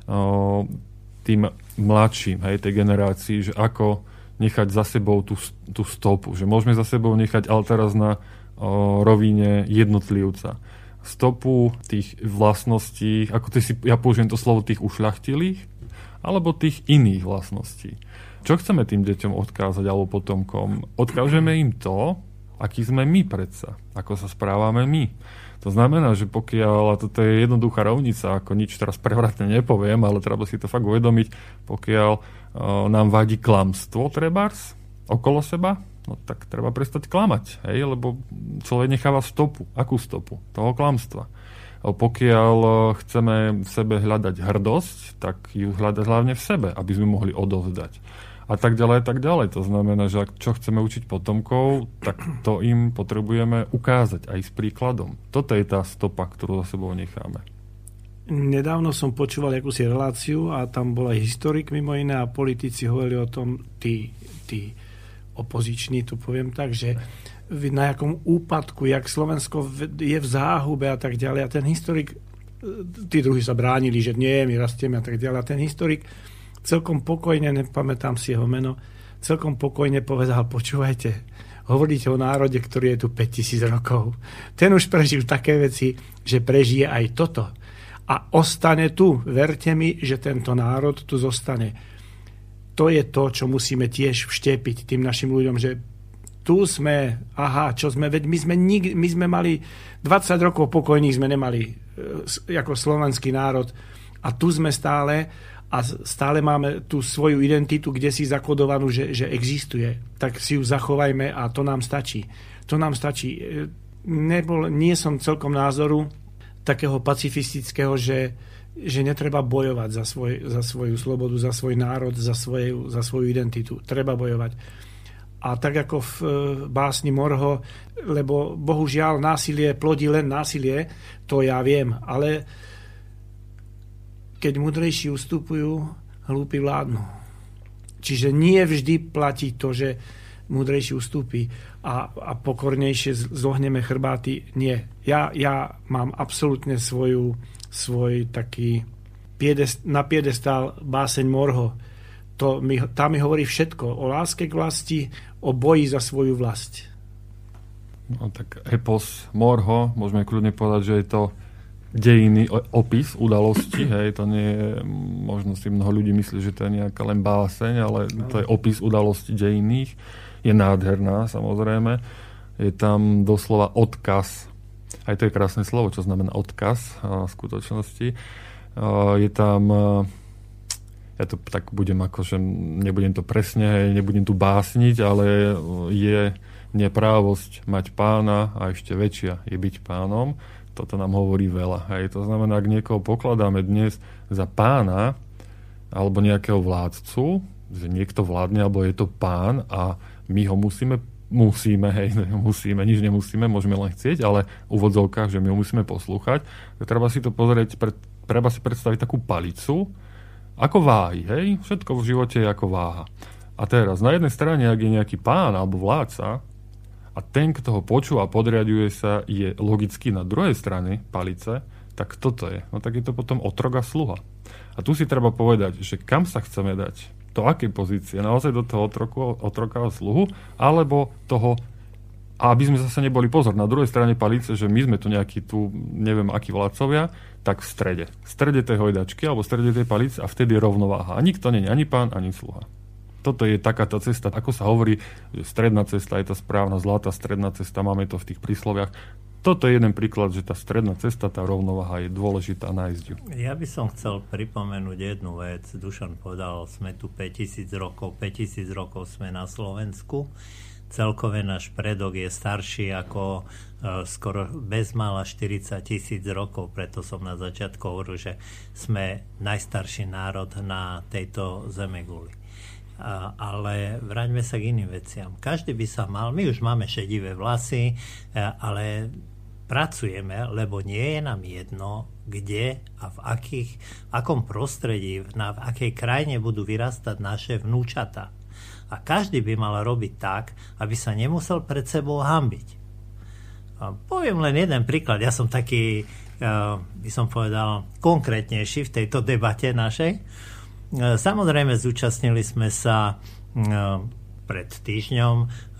tým mladším, hej, tej generácii, že ako nechať za sebou tú stopu. Že môžeme za sebou nechať, ale teraz na rovine jednotlivca. Stopu tých vlastností, ako ja použijem to slovo tých ušľachtilých, alebo tých iných vlastností. Čo chceme tým deťom odkázať alebo potomkom? Odkážeme im to, aký sme my predsa, ako sa správame my. To znamená, že pokiaľ, a toto je jednoduchá rovnica, ako nič teraz prevratne nepoviem, ale treba si to fakt uvedomiť, pokiaľ nám vadí klamstvo trebárs okolo seba, no tak treba prestať klamať, hej, lebo človek necháva stopu. Akú stopu? Toho klamstva. Pokiaľ chceme v sebe hľadať hrdosť, tak ju hľadať hlavne v sebe, aby sme mohli odovzdať. A tak ďalej, a tak ďalej. To znamená, že čo chceme učiť potomkov, tak to im potrebujeme ukázať aj s príkladom. Toto je tá stopa, ktorú za sebou necháme. Nedávno som počúval akúsi reláciu a tam bol aj historik mimo iné a politici hovorili o tom, tí opoziční, to poviem tak, že na jakom úpadku, jak Slovensko je v záhube a tak ďalej. A ten historik, tí druhí sa bránili, že nie, my rastieme a tak ďalej. A ten historik celkom pokojne, nepamätám si jeho meno, celkom pokojne povedal, počúvajte, hovoríte o národe, ktorý je tu 5000 rokov. Ten už prežil také veci, že prežije aj toto. A ostane tu. Verte mi, že tento národ tu zostane. To je to, čo musíme tiež vštepiť tým našim ľuďom, že tu sme, čo sme, veď my sme mali 20 rokov pokojných sme nemali ako slovenský národ a tu sme stále a stále máme tú svoju identitu, kde si zakodovanú, že existuje. Tak si ju zachovajme a to nám stačí. To nám stačí. Nie som celkom názoru takého pacifistického, že netreba bojovať za svoju slobodu, za svoj národ, za svoju identitu. Treba bojovať. A tak ako v básni Morho, lebo bohužiaľ násilie plodí len násilie, to ja viem, ale keď múdrejší ustupujú, hlúpi vládnu. Čiže nie vždy platí to, že múdrejší ustúpi a pokornejšie zohneme chrbáty. Nie. Ja mám absolútne svoj taký na piedestál báseň Morho. Tá mi hovorí všetko o láske k vlasti, o boji za svoju vlast. No tak epos Morho, môžeme kľudne povedať, že je to dejiny, opis udalosti, hej, to nie je, možno si mnoho ľudí myslí, že to je nejaká len báseň, ale to je opis udalosti dejinných. Je nádherná, samozrejme. Je tam doslova odkaz. Aj to je krásne slovo, čo znamená odkaz v skutočnosti. Je tam, ja to tak budem akože, nebudem to presne, nebudem tu básniť, ale je neprávosť mať pána a ešte väčšia je byť pánom. Toto nám hovorí veľa. Hej. To znamená, ak niekoho pokladáme dnes za pána alebo nejakého vládcu, že niekto vládne, alebo je to pán a my ho musíme, nič nemusíme, môžeme len chcieť, ale v úvodzovkách, že my ho musíme poslúchať, tak treba si to pozrieť, treba si predstaviť takú palicu, ako váhy, hej? Všetko v živote je ako váha. A teraz, na jednej strane, ak je nejaký pán alebo vládca, a ten, kto ho počúva a podriaduje sa, je logicky na druhej strane palice, tak toto je. No tak je to potom otrok a sluha. A tu si treba povedať, že kam sa chceme dať? Do akej pozície? Naozaj do toho otroka a sluhu? Alebo toho A aby sme zase neboli pozor na druhej strane palice, že my sme tu nejakí tu, neviem akí vládcovia, tak v strede tej hojdačky alebo v strede tej palice a vtedy je rovnováha. A nikto nie je ani pán, ani sluha. Toto je taká tá cesta, ako sa hovorí, že stredná cesta je tá správna, zlatá stredná cesta, máme to v tých prísloviach. Toto je jeden príklad, že tá stredná cesta, tá rovnováha je dôležitá nájsť ju. Ja by som chcel pripomenúť jednu vec. Dušan povedal, sme tu 5000 rokov sme na Slovensku. Celkové náš predok je starší ako skoro bezmála 40 000 rokov, preto som na začiatku hovoril, že sme najstarší národ na tejto zemeguli. Ale vráťme sa k iným veciam. Každý by sa mal, my už máme šedivé vlasy, ale pracujeme, lebo nie je nám jedno, kde a v akom prostredí, v akej krajine budú vyrastať naše vnúčata. A každý by mal robiť tak, aby sa nemusel pred sebou hanbiť. Poviem len jeden príklad. Ja som taký, by som povedal, konkrétnejší v tejto debate našej. Samozrejme, zúčastnili sme sa pred týždňom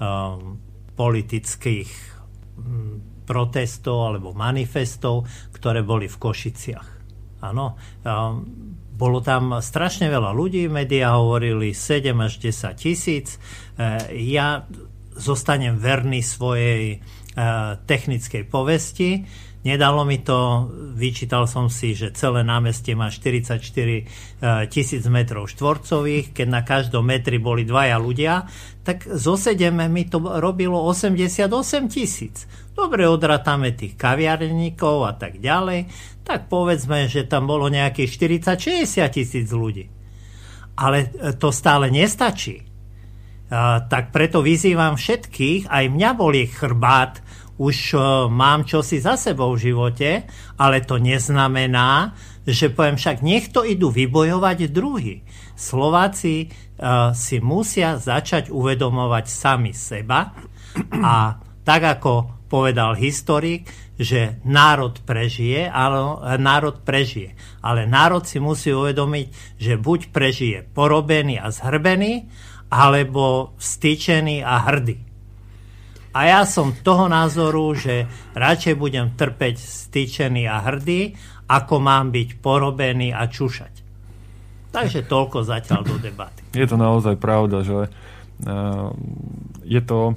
politických protestov alebo manifestov, ktoré boli v Košiciach. Áno, bolo tam strašne veľa ľudí, médiá hovorili 7 až 10 tisíc. Ja zostanem verný svojej technickej povesti. Nedalo mi to, vyčítal som si, že celé námestie má 44 000 metrov štvorcových, keď na každom metri boli 2 ľudia, tak zo 7 mi to robilo 88 000. Dobre, odratáme tých kaviarníkov a tak ďalej, tak povedzme, že tam bolo nejakých 40-60 000 ľudí. Ale to stále nestačí. Tak preto vyzývam všetkých, aj mňa bolí chrbát, už mám čosi za sebou v živote, ale to neznamená, že poviem však, nech to idú vybojovať druhý. Slováci si musia začať uvedomovať sami seba a tak ako povedal historik, že národ prežije, áno, národ prežije. Ale národ si musí uvedomiť, že buď prežije porobený a zhrbený, alebo vstýčený a hrdý. A ja som toho názoru, že radšej budem trpeť stýčený a hrdý, ako mám byť porobený a čušať. Takže toľko zatiaľ do debaty. Je to naozaj pravda, že je to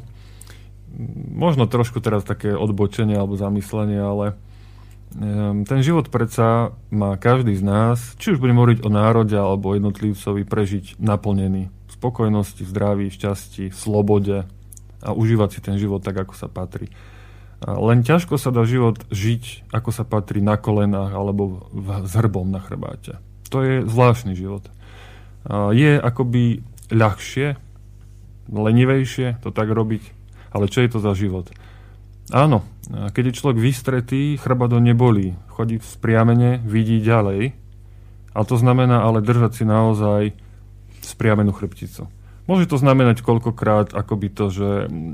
možno trošku teraz také odbočenie alebo zamyslenie, ale ten život predsa má každý z nás, či už budeme hovoriť o národe alebo jednotlivcovi, prežiť naplnený. V spokojnosti, zdraví, šťastí, slobode a užívať si ten život tak, ako sa patrí. Len ťažko sa dá život žiť, ako sa patrí, na kolenách alebo s hrbom na chrbáte. To je zvláštny život. Je akoby ľahšie, lenivejšie to tak robiť, ale čo je to za život? Áno, keď je človek vystretý, chrbát ho nebolí, chodí spriamene, vidí ďalej, a to znamená ale držať si naozaj spriamenú chrbticu. Môže to znamenať koľkokrát akoby to, že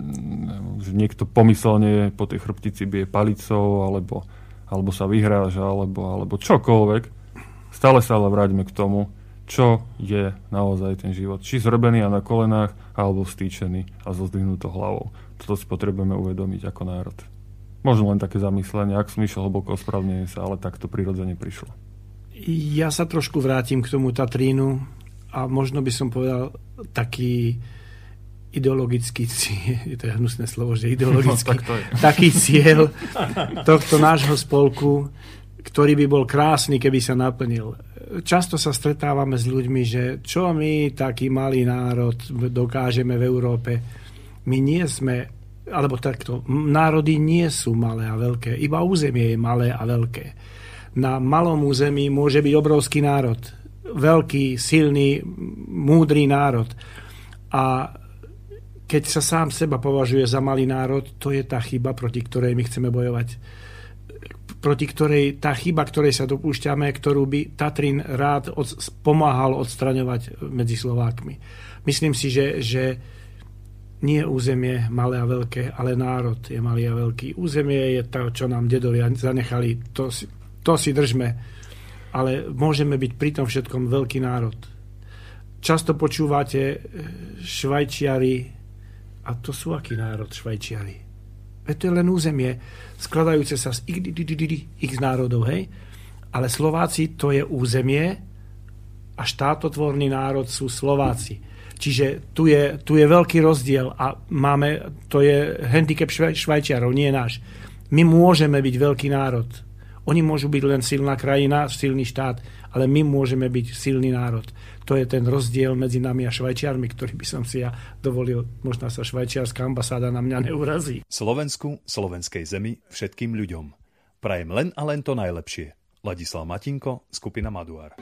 niekto pomyselne po tej chrbtici bije palicou, alebo sa vyhráža, alebo čokoľvek. Stále sa ale vráťme k tomu, čo je naozaj ten život. Či zhrbený a na kolenách, alebo vstýčený a so zdvihnutou hlavou. Toto si potrebujeme uvedomiť ako národ. Možno len také zamyslenie, ak som išiel hlboko, ospravedlňujem sa, ale takto prirodzene prišlo. Ja sa trošku vrátim k tomu Tatrínu a možno by som povedal taký ideologický cieľ, to je hnusné slovo, že ideologický, taký cieľ tohto nášho spolku, ktorý by bol krásny, keby sa naplnil. Často sa stretávame s ľuďmi, že čo my, taký malý národ, dokážeme v Európe. My nie sme, alebo takto, národy nie sú malé a veľké, iba územie je malé a veľké. Na malom území môže byť obrovský národ, veľký, silný, múdry národ. A keď sa sám seba považuje za malý národ, to je tá chyba, proti ktorej my chceme bojovať. Proti ktorej, tá chyba, ktorej sa dopúšťame, ktorú by Tatrín rád pomáhal odstraňovať medzi Slovákmi. Myslím si, že nie územie malé a veľké, ale národ je malý a veľký. Územie je to, čo nám dedovia zanechali, to si držme. Ale môžeme byť pri tom všetkom veľký národ. Často počúvate Švajčiari, a to sú aký národ Švajčiari? To je len územie, skladajúce sa z x národov, hej? Ale Slováci to je územie a štátotvorný národ sú Slováci. Čiže tu je veľký rozdiel a to je handicap Švajčiarov, nie náš. My môžeme byť veľký národ. Oni môžu byť len silná krajina, silný štát, ale my môžeme byť silný národ. To je ten rozdiel medzi nami a Švajčiarmi, ktorý by som si ja dovolil. Možno sa švajčiarska ambasáda na mňa neurazí. Slovensku, slovenskej zemi, všetkým ľuďom. Prajem len a len to najlepšie. Ladislav Matinko, skupina Maduár.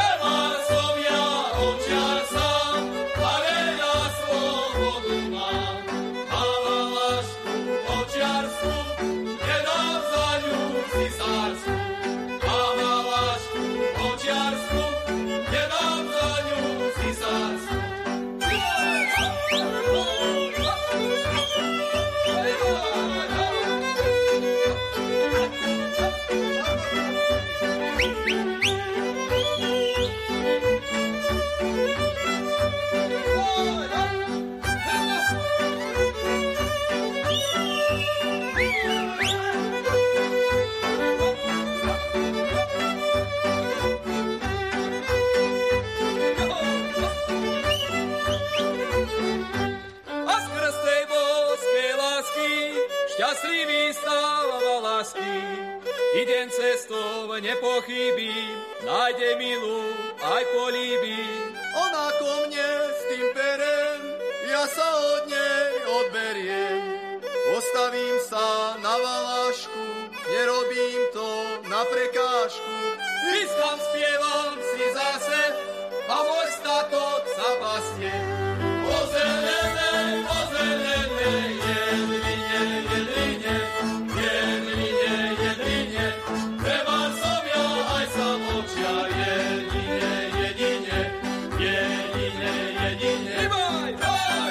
Idem cestou, nepochybím, nájde milú, aj políbím. Ona ko mne s tým perem, ja sa od nej odberiem. Postavím sa na valášku, nerobím to na prekážku. Pískam, spievam si zase, a môj statok sa pastie. Ozelené, ozelené, jedline, jedline, jedline, jedline. Treban som ja aj samočiar, jedine, jedine, jedine, jedine. Neboj, boj!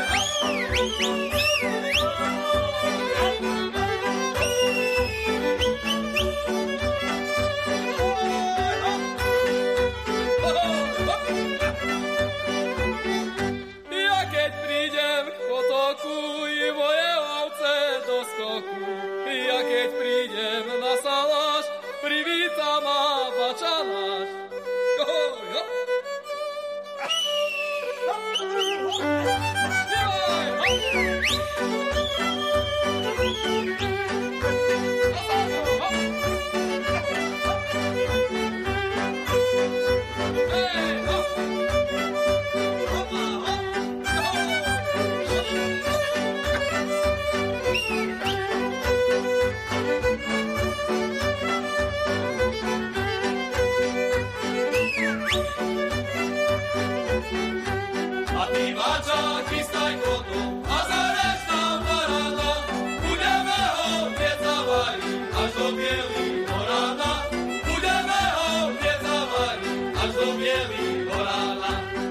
Ja keď prídem k potoku i moje ovce do skoku, ja keď prídem na saláš, privíta ma bačanáš. A ty bača, chystaj kotu a zareš nám barána. Budeme ho hneď zavariť až do bielého rána. Budeme ho hneď zavariť až do bielého rána.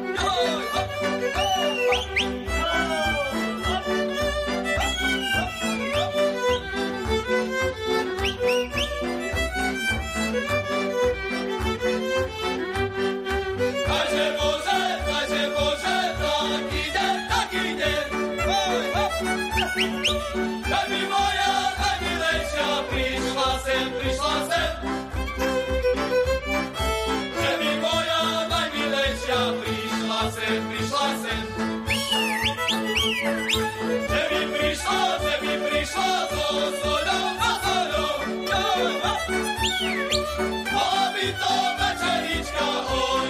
Kaže Bože, tak ide. Daj mi moja najmilejšia, prišla sem. Daj mi moja najmilejšia, prišla sem. Že mi prišla so svojou názorou. Mala by to večerička, oj.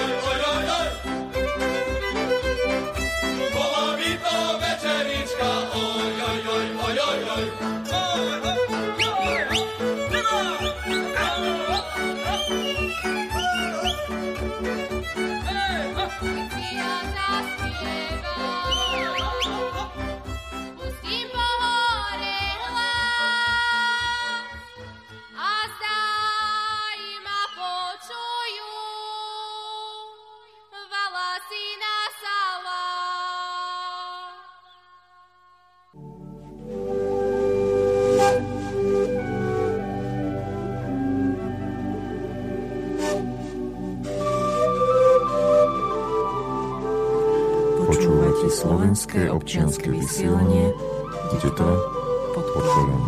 Bola by to večerička, oj. Pustím po hore hlas a zdaj ma počujú valasy na salách. Počúvate slovenské občianske vysielanie Detva pod Poľanou.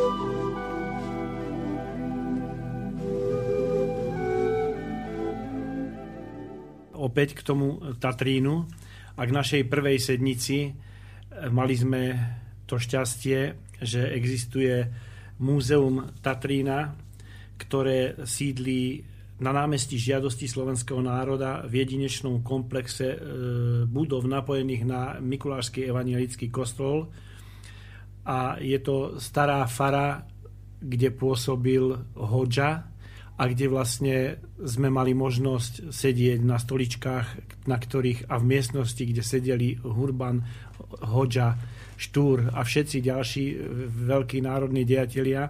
Opäť k tomu Tatrínu a k našej prvej sednici. Mali sme to šťastie, že existuje Múzeum Tatrína, ktoré sídlí na námestí Žiadosti slovenského národa v jedinečnom komplexe budov napojených na Mikulášsky evanjelický kostol. A je to stará fara, kde pôsobil hodža a kde vlastne sme mali možnosť sedieť na stoličkách, na ktorých a v miestnosti, kde sedeli Hurban, hodža, Štúr a všetci ďalší veľkí národní dejatelia.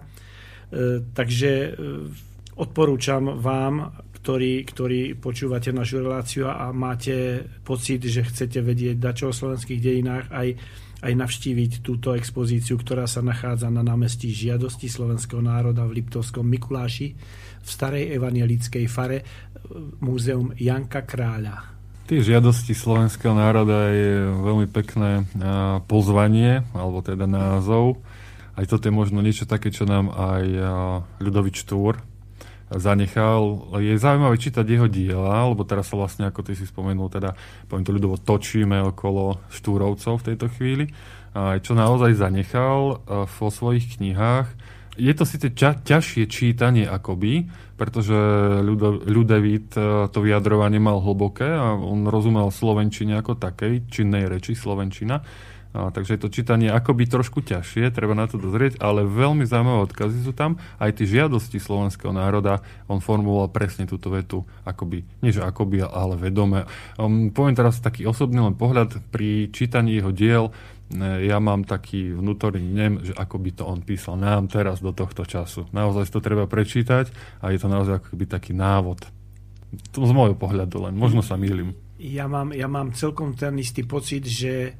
Takže odporúčam vám, ktorí počúvate našu reláciu a máte pocit, že chcete vedieť dačo o slovenských dejinách, aj navštíviť túto expozíciu, ktorá sa nachádza na námestí Žiadosti slovenského národa v Liptovskom Mikuláši v starej evanjelickej fare, Múzeum Janka Kráľa. Tie Žiadosti slovenského národa je veľmi pekné pozvanie, alebo teda názov. Aj toto je možno niečo také, čo nám aj Ľudovít Štúr zanechal. Je zaujímavé čítať jeho diela, lebo teraz sa vlastne, ako ty si spomenul, teda poviem to ľudovo, točíme okolo Štúrovcov v tejto chvíli. Aj čo naozaj zanechal vo svojich knihách. Je to síce ťažšie čítanie akoby, pretože Ľudovít to vyjadrovanie mal hlboké a on rozumel slovenčine ako takej, činnej reči slovenčina. Takže je to čítanie akoby trošku ťažšie, treba na to dozrieť, ale veľmi zaujímavé odkazy sú tam. Aj tie žiadosti slovenského národa, on formuloval presne túto vetu, akoby, nie že akoby, ale vedome. Poviem teraz taký osobný len pohľad pri čítaní jeho diel. Ja mám taký vnútorný nem, že ako by to on písal nám teraz do tohto času. Naozaj to treba prečítať a je to naozaj akoby taký návod. To z môjho pohľadu len, možno sa mýlim. Ja mám celkom ten istý pocit, že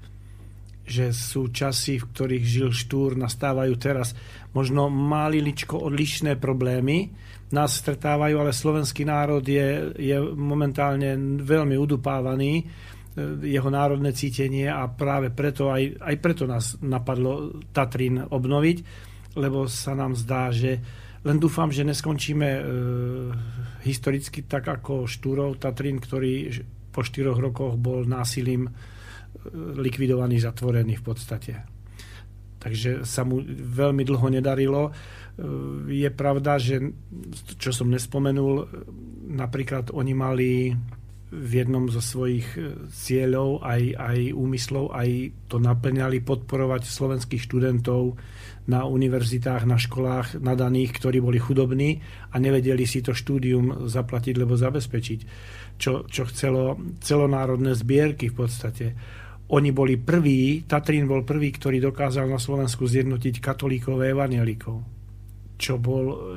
sú časy, v ktorých žil Štúr, nastávajú teraz. Možno maliličko odlišné problémy nás stretávajú, ale slovenský národ je momentálne veľmi udupávaný, jeho národné cítenie, a práve preto aj preto nás napadlo Tatrín obnoviť, lebo sa nám zdá, že len dúfam, že neskončíme historicky tak ako Štúrov Tatrín, ktorý po 4 rokoch bol násilím likvidovaný, zatvorený v podstate. Takže sa mu veľmi dlho nedarilo. Je pravda, že čo som nespomenul, napríklad oni mali v jednom zo svojich cieľov aj úmyslov, aj to naplňali, podporovať slovenských študentov na univerzitách, na školách nadaných, ktorí boli chudobní a nevedeli si to štúdium zaplatiť, lebo zabezpečiť. Čo chcelo celonárodné zbierky v podstate. Oni boli prví, Tatrín bol prvý, ktorý dokázal na Slovensku zjednotiť katolíkov a evanjelikov, čo bol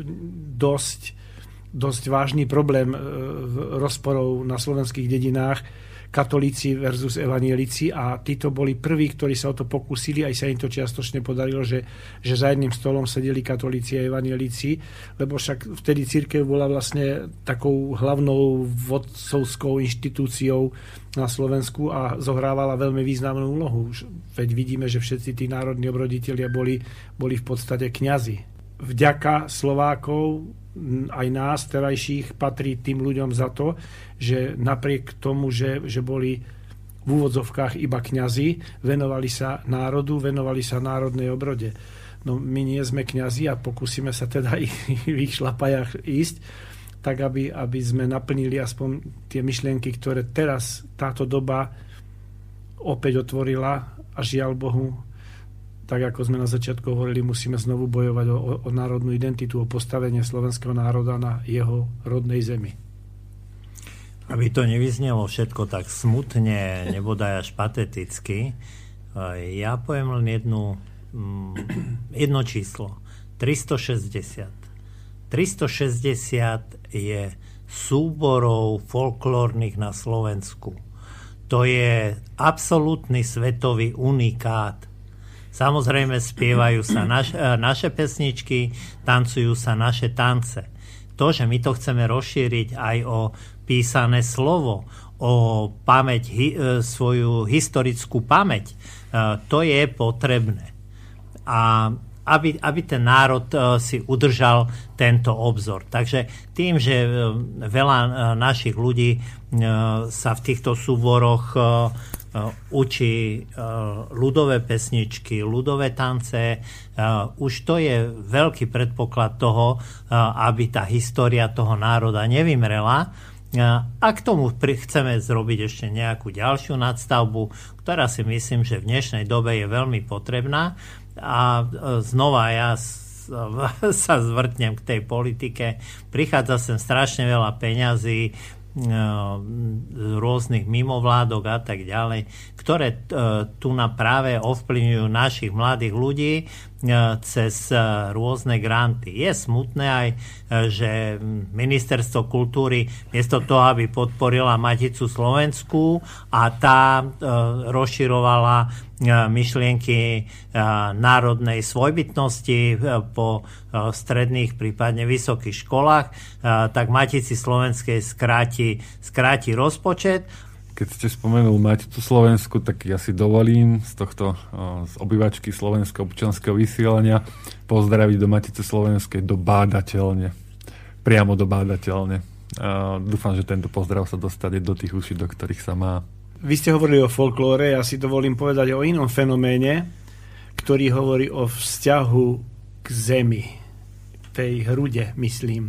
dosť vážny problém rozporov na slovenských dedinách, katolíci versus evanjelici, a títo boli prví, ktorí sa o to pokúsili, aj sa im to čiastočne podarilo, že za jedným stolom sedeli katolíci a evanjelici, lebo však vtedy cirkev bola vlastne takou hlavnou vodcovskou inštitúciou na Slovensku a zohrávala veľmi významnú úlohu. Veď vidíme, že všetci tí národní obroditelia boli v podstate kňazi. Vďaka Slovákov aj nás terajších patrí tým ľuďom za to, že napriek tomu, že boli v úvodzovkách iba kňazi, venovali sa národu, venovali sa národnej obrode. No my nie sme kňazi a pokúsime sa teda v ich šlapajách ísť, tak aby sme naplnili aspoň tie myšlienky, ktoré teraz táto doba opäť otvorila, a žiaľ Bohu, tak ako sme na začiatku hovorili, musíme znovu bojovať o národnú identitu, o postavenie slovenského národa na jeho rodnej zemi. Aby to nevyznelo všetko tak smutne, nebodaj až pateticky, ja poviem len jedno číslo. 360. 360 je súborov folklórnych na Slovensku. To je absolútny svetový unikát. Samozrejme spievajú sa naše pesničky, tancujú sa naše tance. To, že my to chceme rozšíriť aj o písané slovo, o pamäť, svoju historickú pamäť, to je potrebné. A aby ten národ si udržal tento obzor. Takže tým, že veľa našich ľudí sa v týchto súboroch učí ľudové pesničky, ľudové tance, už to je veľký predpoklad toho, aby tá história toho národa nevymrela. A k tomu chceme zrobiť ešte nejakú ďalšiu nadstavbu, ktorá si myslím, že v dnešnej dobe je veľmi potrebná. A znova ja sa zvrtnem k tej politike. Prichádza sem strašne veľa peňazí, rôznych mimovládok a tak ďalej, ktoré tu na práve ovplyvňujú našich mladých ľudí cez rôzne granty. Je smutné aj, že Ministerstvo kultúry miesto toho, aby podporila Maticu slovenskú a tá rozširovala myšlienky národnej svojbytnosti po stredných, prípadne vysokých školách, tak Matici slovenskej skráti rozpočet. Keď ste spomenul Maticu Slovensku, tak ja si dovolím z obývačky Slovenského občianskeho vysielania pozdraviť do Matice Slovenskej do Bádateľne. Priamo do Bádateľne. Dúfam, že tento pozdrav sa dostane do tých uší, do ktorých sa má. Vy ste hovorili o folklóre, ja si dovolím povedať o inom fenoméne, ktorý hovorí o vzťahu k zemi, tej hrude, myslím.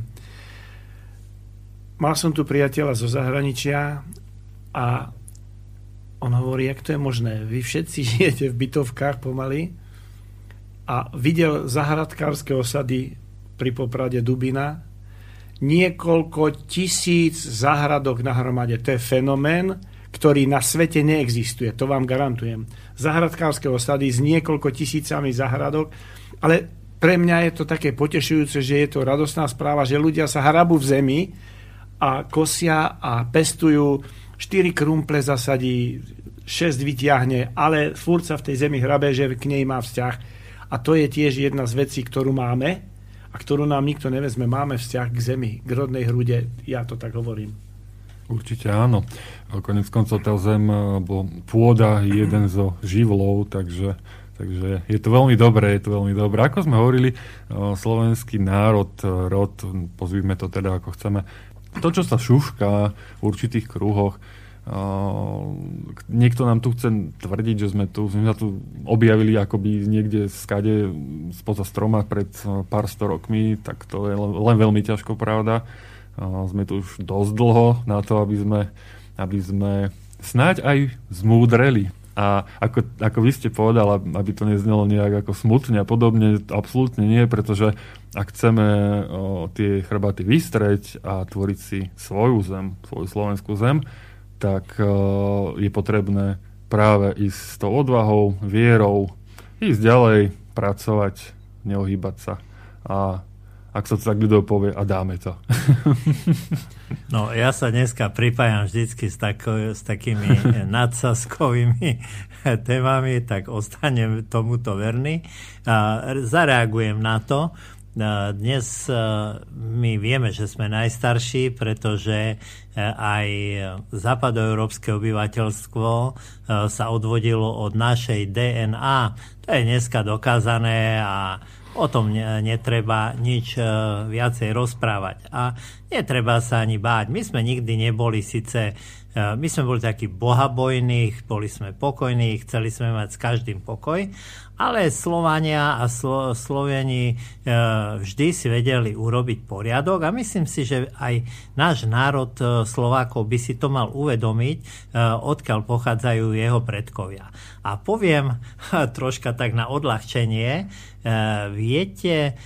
Mal som tu priateľa zo zahraničia a on hovorí, jak to je možné. Vy všetci žijete v bytovkách pomaly a videl zahradkárske osady pri Poprade Dubina niekoľko tisíc záhradok na hromade. To je fenomén, ktorý na svete neexistuje. To vám garantujem. Zahradkárske osady s niekoľko tisícami záhradok, ale pre mňa je to také potešujúce, že je to radostná správa, že ľudia sa hrabú v zemi a kosia a pestujú, 4 krumple zasadí, 6 vyťahne, ale furt sa v tej zemi hrabe, že k nej má vzťah. A to je tiež jedna z vecí, ktorú máme a ktorú nám nikto nevezme. Máme vzťah k zemi, k rodnej hrude. Ja to tak hovorím. Určite áno. Konec koncov tá zem, alebo pôda je jeden zo živlov, takže je to veľmi dobré, Ako sme hovorili, slovenský národ, rod, pozvíme to teda ako chceme, to, čo sa šušká v určitých kruhoch, niekto nám tu chce tvrdiť, že sme sa tu objavili akoby niekde skade spoza stroma pred pár 100 rokmi, tak to je len veľmi ťažko pravda. Sme tu už dosť dlho na to, aby sme snáď aj zmúdreli. A ako vy ste povedal, aby to neznelo nejak ako smutne a podobne, absolútne nie, pretože ak chceme tie chrbáty vystreť a tvoriť si svoju zem, svoju slovenskú zem, tak je potrebné práve ísť s tou odvahou, vierou, ísť ďalej, pracovať, neohýbať sa. A ak sa to tak ľudia povie, a dáme to. No, ja sa dneska pripájam vždycky s takými nadsázkovými témami, tak ostanem tomuto verný. Zareagujem na to. Dnes my vieme, že sme najstarší, pretože aj západoeurópske obyvateľstvo sa odvodilo od našej DNA. To je dneska dokázané a o tom netreba nič viacej rozprávať. A netreba sa ani báť. My sme nikdy neboli my sme boli takí bohabojní, boli sme pokojní, chceli sme mať s každým pokoj, ale Slovania a Sloveni vždy si vedeli urobiť poriadok a myslím si, že aj náš národ Slovákov by si to mal uvedomiť, odkiaľ pochádzajú jeho predkovia. A poviem troška tak na odľahčenie, viete,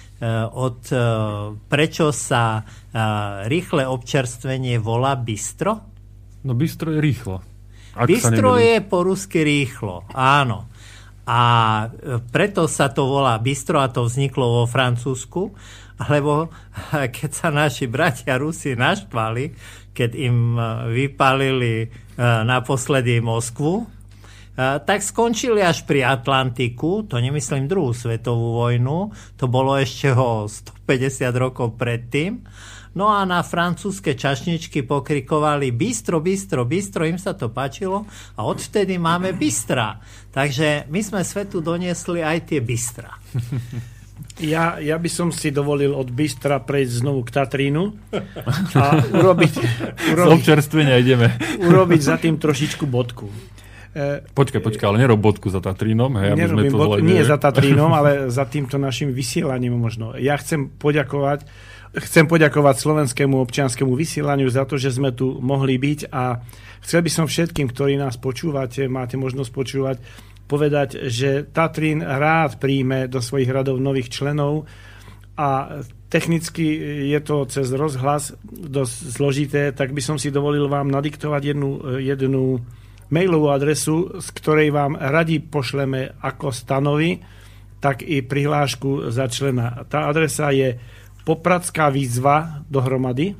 prečo sa rýchle občerstvenie volá bistro? No bistro je rýchlo. Bistro je po rusky rýchlo, áno. A preto sa to volá bistro a to vzniklo vo Francúzsku, lebo keď sa naši bratia Rusi naštvali, keď im vypálili naposledy Moskvu, tak skončili až pri Atlantiku, to nemyslím druhú svetovú vojnu, to bolo ešte o 150 rokov predtým. No a na francúzske čašničky pokrikovali bistro, bistro, bistro, im sa to páčilo a odvtedy máme bistra. Takže my sme svetu doniesli aj tie bistra. Ja by som si dovolil od Bystra prejsť znovu k Tatrínu a urobiť občerstvenia ideme. Urobiť za tým trošičku bodku. Počkaj, ale nerob bodku za Tatrínom. Hej, nerobím bodku, nie za Tatrínom, ale za týmto našim vysielaním možno. Ja chcem poďakovať Slovenskému občianskému vysielaniu za to, že sme tu mohli byť a chcel by som všetkým, ktorí nás počúvate, máte možnosť počúvať, povedať, že Tatrín rád príjme do svojich radov nových členov a technicky je to cez rozhlas dosť zložité, tak by som si dovolil vám nadiktovať jednu mailovú adresu, z ktorej vám radi pošleme ako stanovy, tak i prihlášku za člena. Tá adresa je popradská výzva dohromady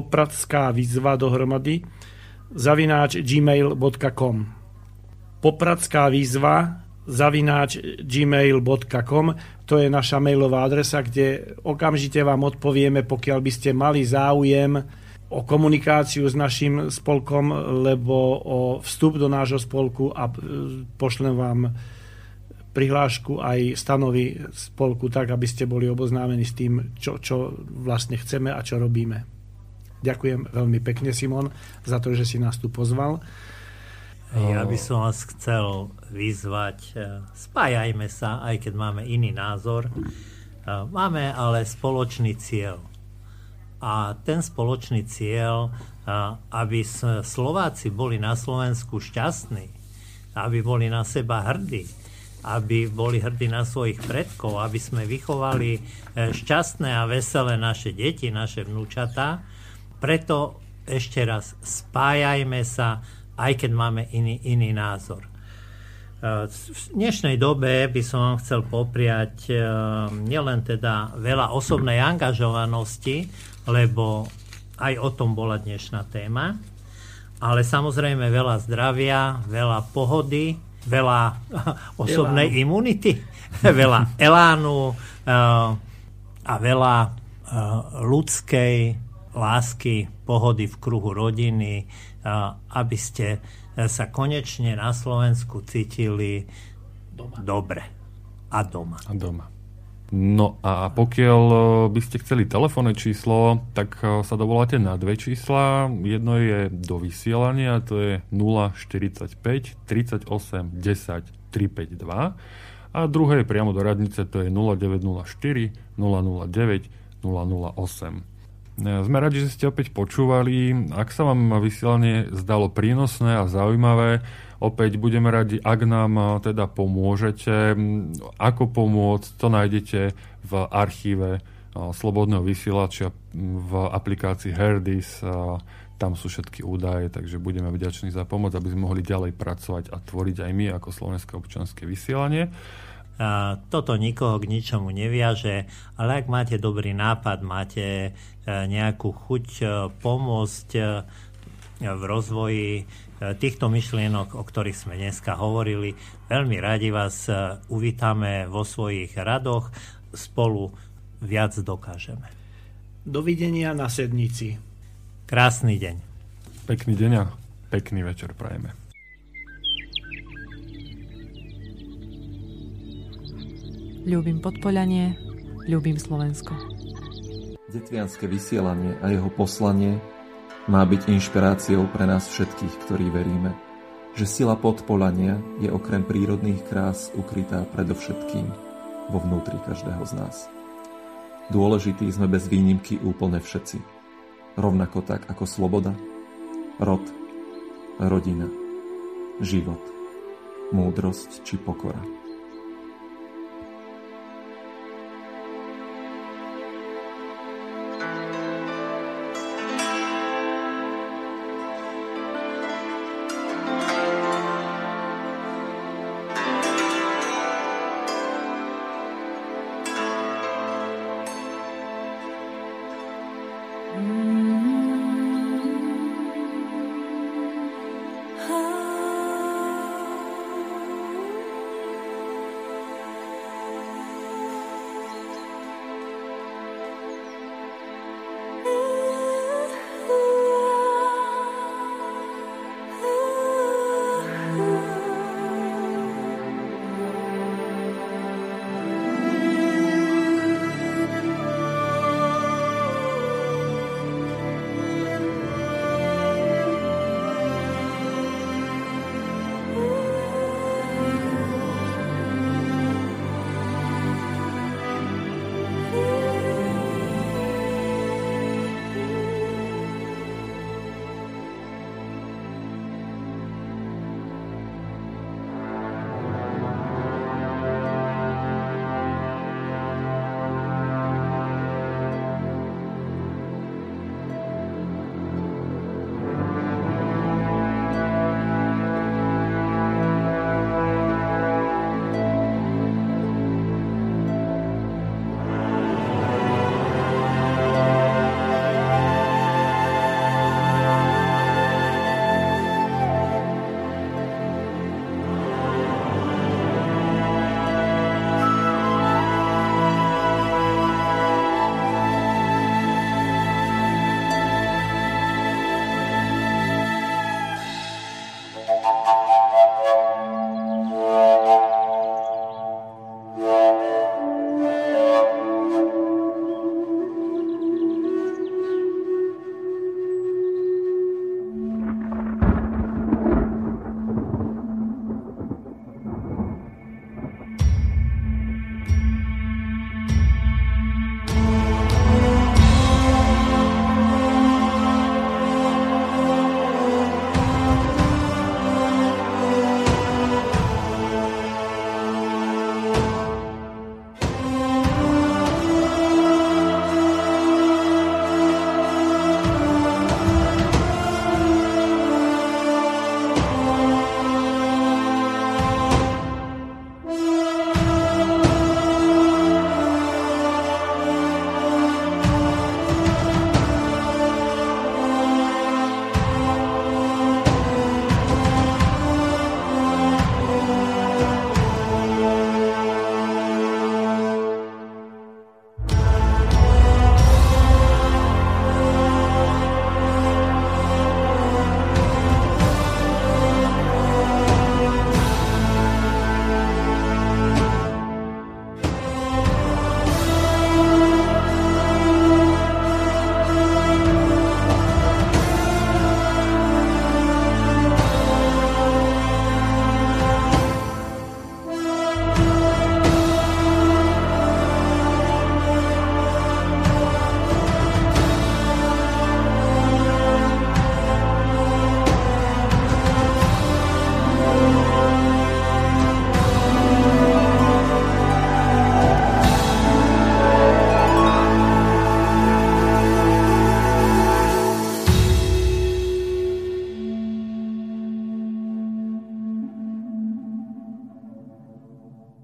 @gmail.com popradská_výzva@gmail.com. To je naša mailová adresa, kde okamžite vám odpovieme, pokiaľ by ste mali záujem o komunikáciu s našim spolkom, lebo o vstup do nášho spolku a pošlem vám prihlášku aj stanovy spolku tak, aby ste boli oboznámení s tým, čo vlastne chceme a čo robíme. Ďakujem veľmi pekne, Simon, za to, že si nás tu pozval. Ja by som vás chcel vyzvať, spájajme sa, aj keď máme iný názor. Máme ale spoločný cieľ. A ten spoločný cieľ, aby Slováci boli na Slovensku šťastní, aby boli na seba hrdí, aby boli hrdí na svojich predkov, aby sme vychovali šťastné a veselé naše deti, naše vnúčatá. Preto ešte raz spájajme sa, aj keď máme iný názor. V dnešnej dobe by som vám chcel popriať nielen teda veľa osobnej angažovanosti, lebo aj o tom bola dnešná téma, ale samozrejme veľa zdravia, veľa pohody, veľa osobnej imunity, veľa elánu a veľa ľudskej lásky, pohody v kruhu rodiny, aby ste sa konečne na Slovensku cítili dobre a doma. No a pokiaľ by ste chceli telefónne číslo, tak sa dovoláte na dve čísla. Jedno je do vysielania, to je 045 38 10 352 a druhé je priamo do radnice, to je 0904 009 008. Sme radi, že ste opäť počúvali. Ak sa vám vysielanie zdalo prínosné a zaujímavé, opäť budeme radi, ak nám teda pomôžete. Ako pomôcť, to nájdete v archíve Slobodného vysielača v aplikácii Herdis. Tam sú všetky údaje, takže budeme vďační za pomoc, aby sme mohli ďalej pracovať a tvoriť aj my ako Slovenské občianske vysielanie. Toto nikoho k ničomu neviaže, ale ak máte dobrý nápad, máte nejakú chuť pomôcť v rozvoji týchto myšlienok, o ktorých sme dneska hovorili, veľmi radi vás uvítame vo svojich radoch, spolu viac dokážeme. Dovidenia na Sednici. Krásny deň. Pekný deň a pekný večer prajeme. Ľúbim Podpoľanie, ľúbim Slovensko. Detvianske vysielanie a jeho poslanie má byť inšpiráciou pre nás všetkých, ktorí veríme, že sila Podpoľania je okrem prírodných krás ukrytá predovšetkým vo vnútri každého z nás. Dôležití sme bez výnimky úplne všetci. Rovnako tak ako sloboda, rod, rodina, život, múdrosť či pokora.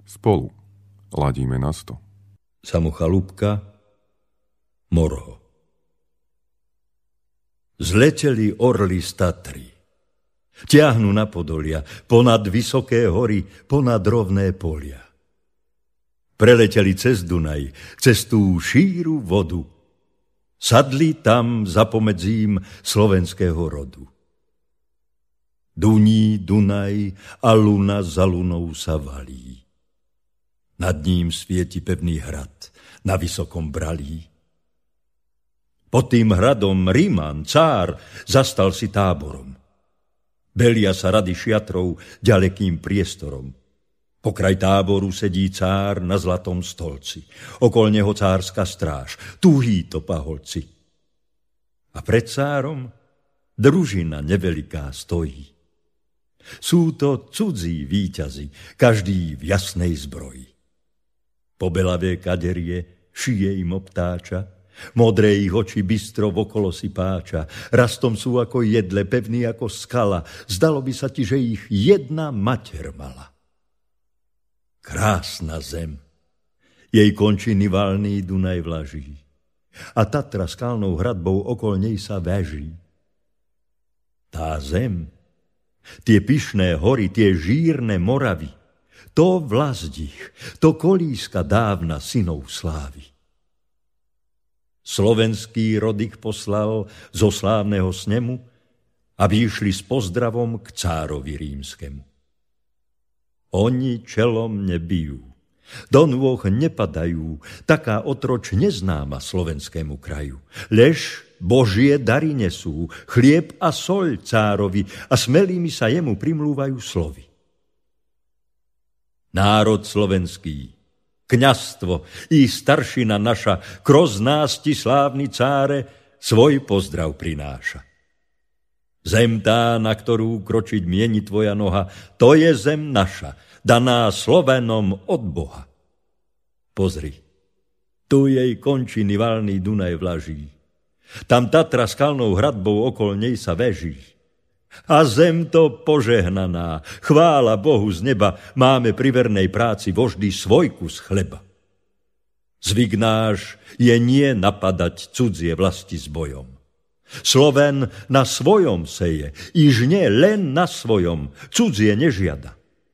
Spolu ladíme na 100. Samochalúbka, Morho. Zleteli orly z Tatry. Tiahnu na podolia, ponad vysoké hory, ponad rovné polia. Preleteli cez Dunaj, cez tú šíru vodu. Sadli tam za pomedzím slovenského rodu. Duní Dunaj a luna za lunou sa valí. Nad ním svieti pevný hrad, na vysokom bralí. Pod tým hradom Ríman, cár, zastal si táborom. Belia sa rady šiatrov ďalekým priestorom. Pokraj táboru sedí cár na zlatom stolci. Okol neho cárska stráž, tuhí to paholci. A pred cárom družina neveliká stojí. Sú to cudzí víťazi, každý v jasnej zbroji. Pobelavé kaderie šije im obtáča, modré ich oči bystro vokolo si páča, rastom sú ako jedle, pevný ako skala, zdalo by sa ti, že ich jedna mater mala. Krásna zem, jej končiny valný Dunaj vlaží a Tatra skalnou hradbou okolo nej sa väží. Tá zem, tie pyšné hory, tie žírne moravy, to Vlazdich, to kolíska dávna synov slávy. Slovenský rod ich poslal zo slávneho snemu, aby išli s pozdravom k cárovi rímskemu. Oni čelom nebijú, do nôh nepadajú, taká otroč neznáma slovenskému kraju. Lež Božie dary nesú, chlieb a soľ cárovi a smelými sa jemu primlúvajú slovy. Národ slovenský, kňazstvo i staršina naša, kroz nás ti slávny cáre svoj pozdrav prináša. Zem tá, na ktorú kročiť mieni tvoja noha, to je zem naša, daná Slovenom od Boha. Pozri, tu jej končiny valný Dunaj vlaží. Tam Tatra skalnou hradbou okolo nej sa väží. A zem to požehnaná, chvála Bohu z neba, máme pri vernej práci vždy svoj kus chleba. Zvyk náš je nie napadať cudzie vlasti s bojom. Sloven na svojom seje, iž nie len na svojom, cudzie nežiada.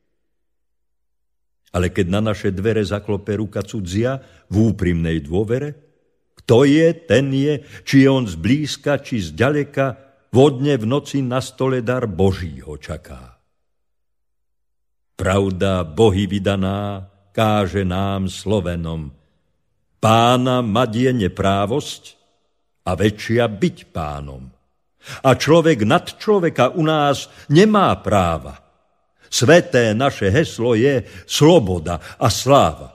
Ale keď na naše dvere zaklope ruka cudzia v úprimnej dôvere, kto je, ten je, či je on zblízka, či zďaleka, vodne v noci na stole dar Boží ho čaká. Pravda Bohy vydaná káže nám Slovenom, pána mať je neprávosť a väčšia byť pánom. A človek nad človeka u nás nemá práva. Sveté naše heslo je sloboda a sláva.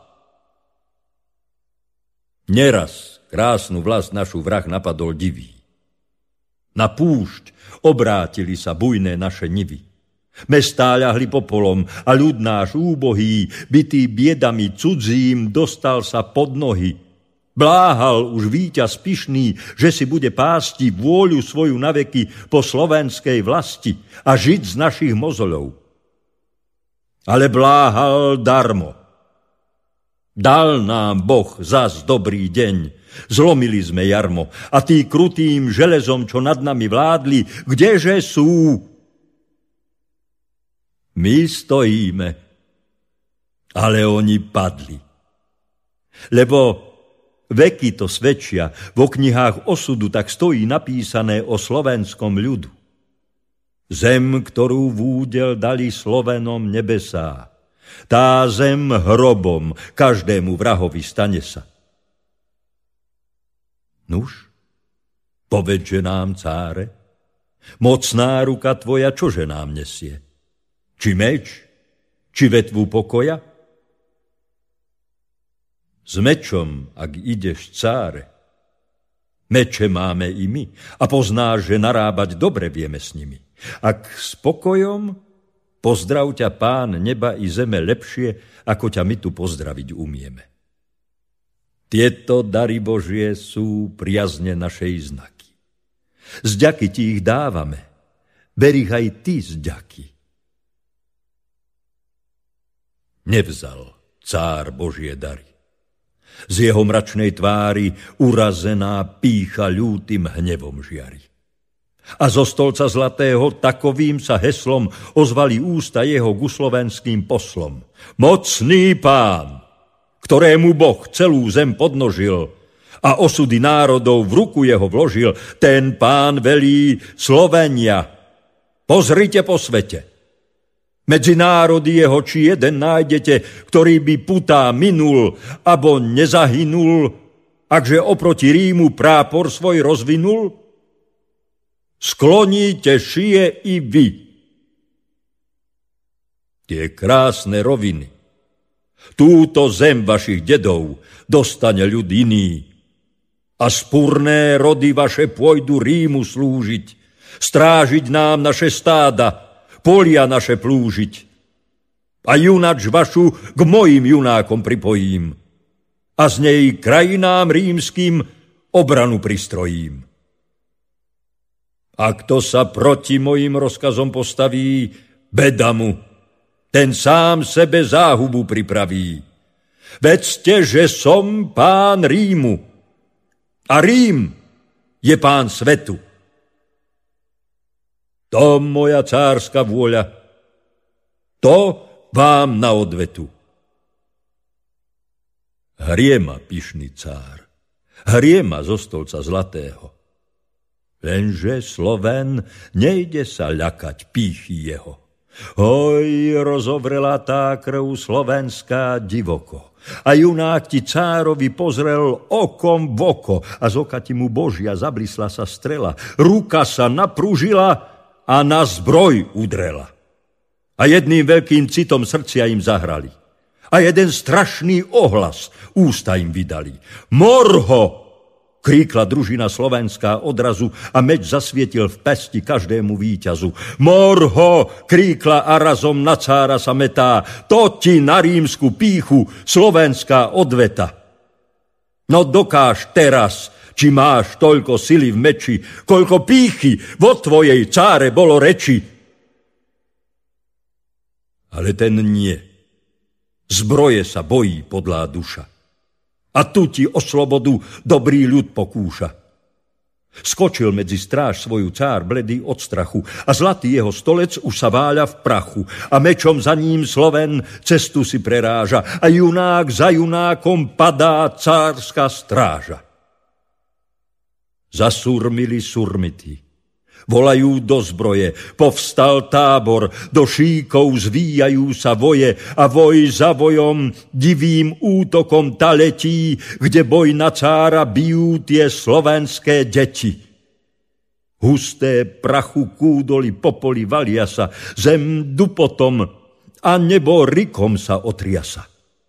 Neraz krásnu vlast našu vrah napadol divý. Na púšť obrátili sa bujné naše nivy. Mestá ľahli popolom a ľud náš úbohý, bitý biedami cudzím, dostal sa pod nohy. Bláhal už víťaz pyšný, že si bude pásti vôľu svoju naveky po slovenskej vlasti a žiť z našich mozoľov. Ale bláhal darmo. Dal nám Boh zas dobrý deň, zlomili sme jarmo a tí krutým železom, čo nad nami vládli, kdeže sú? My stojíme, ale oni padli. Lebo veky to svedčia, vo knihách osudu tak stojí napísané o slovenskom ľudu. Zem, ktorú v údel dali Slovenom nebesá, tá zem hrobom každému vrahovi stane sa. Nuž, povedže nám, cáre, mocná ruka tvoja čože nám nesie? Či meč, či vetvu pokoja? S mečom, ak ideš, cáre, meče máme i my a poznáš, že narábať dobre vieme s nimi. Ak s pokojom, pozdrav ťa Pán neba i zeme lepšie, ako ťa my tu pozdraviť umieme. Tieto dary Božie sú priazne našej znaky. Zďaky ti ich dávame, ber ich aj ty zďaky. Nevzal cár Božie dary. Z jeho mračnej tvári urazená pýcha ľútym hnevom žiari. A zo stolca zlatého takovým sa heslom ozvali ústa jeho ku slovenským poslom. Mocný pán, ktorému Boh celú zem podnožil a osudy národov v ruku jeho vložil, ten pán velí Slovenia. Pozrite po svete. Medzi národy jeho či jeden nájdete, ktorý by putá minul, abo nezahynul, akže oproti Rímu prápor svoj rozvinul? Skloníte šije i vy. Tie krásne roviny, túto zem vašich dedov dostane ľud iný a spurné rody vaše pôjdu Rímu slúžiť, strážiť nám naše stáda, polia naše plúžiť. A junač vašu k mojim junákom pripojím a z nej krajinám rímským obranu pristrojím. A kto sa proti mojim rozkazom postaví, beda mu, ten sám sebe záhubu pripraví. Vedzte, že som pán Rímu a Rím je pán svetu. To moja cárska vôľa, to vám na odvetu. Hrie ma pyšný cár, hrie ma zo stolca zlatého. Lenže Sloven nejde sa ľakať pýchy jeho. Hoj, rozovrela tá krv slovenská divoko. A junák ti cárovi pozrel okom v oko a z oka ti mu Božia zablisla sa strela. Ruka sa napružila a na zbroj udrela. A jedným veľkým citom srdcia im zahrali. A jeden strašný ohlas ústa im vydali. Morho! Kríkla družina slovenská odrazu a meč zasvietil v pesti každému víťazu. Morho! Kríkla a razom na cára sa metá. To ti na rímsku pýchu slovenská odveta. No dokáž teraz, či máš toľko sily v meči, koľko pýchy vo tvojej cáre bolo reči. Ale ten nie. Zbroje sa bojí podlá duša. A tu ti o slobodu dobrý ľud pokúša. Skočil medzi stráž svoju cár bledý od strachu a zlatý jeho stolec už sa váľa v prachu a mečom za ním Sloven cestu si preráža a junák za junákom padá cárska stráža. Zasurmili surmity, volajú do zbroje, povstal tábor, do šíkov zvíjajú sa voje a voj za vojom divým útokom ta letí, kde boj na cára bijú tie slovenské deti. Husté prachu kúdoli popoli valia sa, zem dupotom a nebo rikom sa otriasa.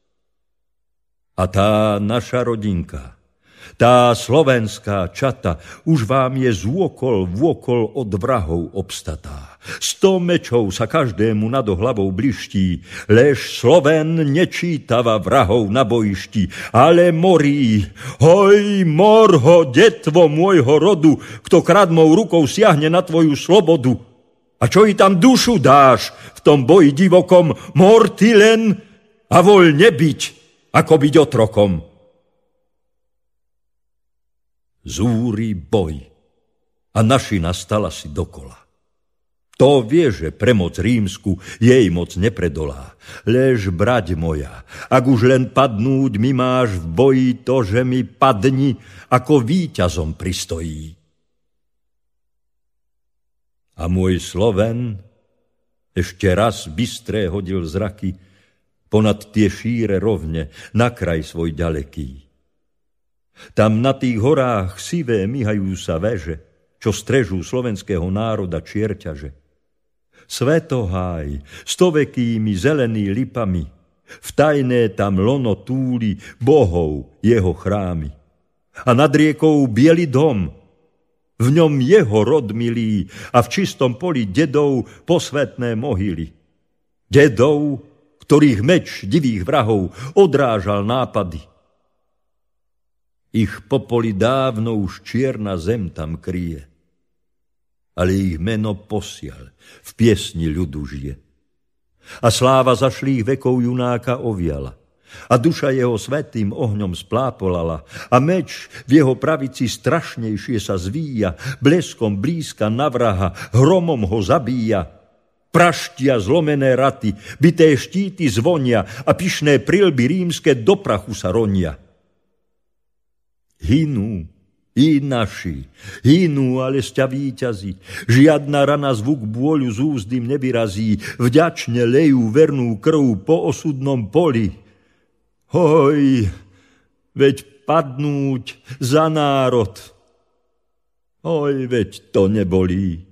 A tá naša rodinka, tá slovenská čata už vám je zôkol vôkol od vrahov obstatá. 100 mečov sa každému nad hlavou bliští, lež Sloven nečítava vrahov na bojišti, ale morí. Hoj, morho, detvo môjho rodu, kto kradmou rukou siahne na tvoju slobodu. A čo i tam dušu dáš v tom boji divokom, mor ty len a voľ nebyť, ako byť otrokom. Zúri boj a naši nastala si dokola. To vie, že premoc rímsku jej moc nepredolá. Lež, brať moja, ak už len padnúť mi máš v boji, to, že mi padni, ako víťazom pristojí. A môj Sloven ešte raz bystré hodil zraky ponad tie šíre rovne na kraj svoj ďaleký. Tam na tých horách sivé myhajú sa veže, čo strežú slovenského národa čierťaže. Svetoháj, stovekými zelený lipami, v tajné tam lono túli bohov jeho chrámy. A nad riekou biely dom, v ňom jeho rod milý a v čistom poli dedov posvetné mohyly. Dedov, ktorých meč divých vrahov odrážal nápady. Ich popoli dávno už čierna zem tam kryje, ale ich meno posiaľ v piesni ľudu žije. A sláva zašlých vekov junáka oviala a duša jeho svätým ohňom splápolala a meč v jeho pravici strašnejšie sa zvíja, bleskom blízka na vraha, hromom ho zabíja. Praštia zlomené raty, bité štíty zvonia a pyšné prilby rímske do prachu sa ronia. Hynú i naši, hynú, ale sťa víťazí. Žiadna rana zvuk bôľu z úst im nevyrazí. Vďačne lejú vernú krv po osudnom poli. Hoj, veď padnúť za národ. Hoj, veď to nebolí.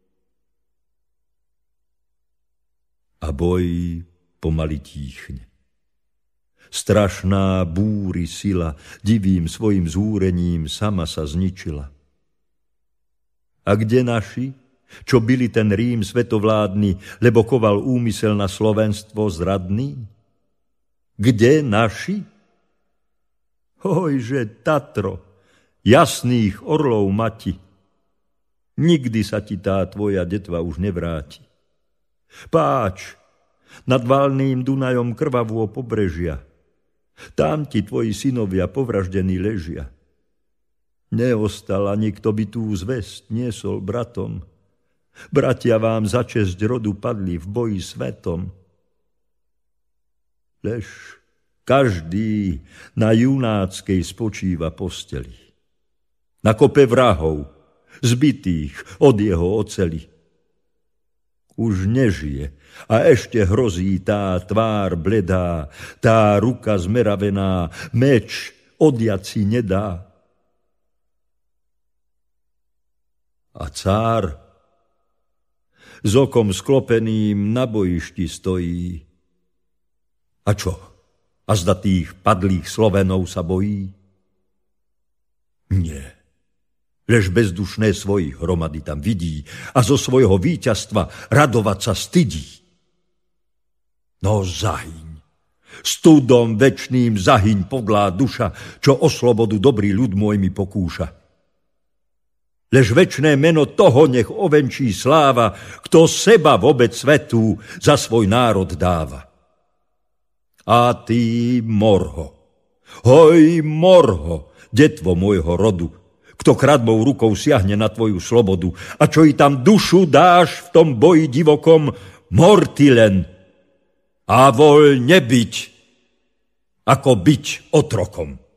A boj pomaly tíchne. Strašná búry sila divým svojim zúrením sama sa zničila. A kde naši, čo byli ten Rím svetovládny, lebo koval úmysel na slovenstvo zradný? Kde naši? Hojže, Tatro, jasných orlov mati, nikdy sa ti tá tvoja detva už nevráti. Páč, nad valným Dunajom krvavô pobrežia, tam ti tvoji synovia povraždení ležia. Neostal ani kto by tú zvesť niesol bratom. Bratia vám za česť rodu padli v boji svetom. Lež každý na junáckej spočíva posteli. Na kope vrahov, zbitých od jeho oceli. Už nežije a ešte hrozí tá tvár bledá, tá ruka zmeravená, meč odjať si nedá. A cár s okom sklopeným na bojišti stojí. A čo? A zda tých padlých Slovenov sa bojí? Nie. Lež bezdušné svojich hromady tam vidí a zo svojho víťazstva radovať sa stydí. No zahyň, studom večným zahyň podlá duša, čo o slobodu dobrý ľud môj mi pokúša. Lež večné meno toho nech ovenčí sláva, kto seba vôbec svetu za svoj národ dáva. A ty, Morho, hoj Morho, detvo môjho rodu, kto kradbou rukou siahne na tvoju slobodu a čo i tam dušu dáš v tom boji divokom, morty len a voľne byť, ako byť otrokom.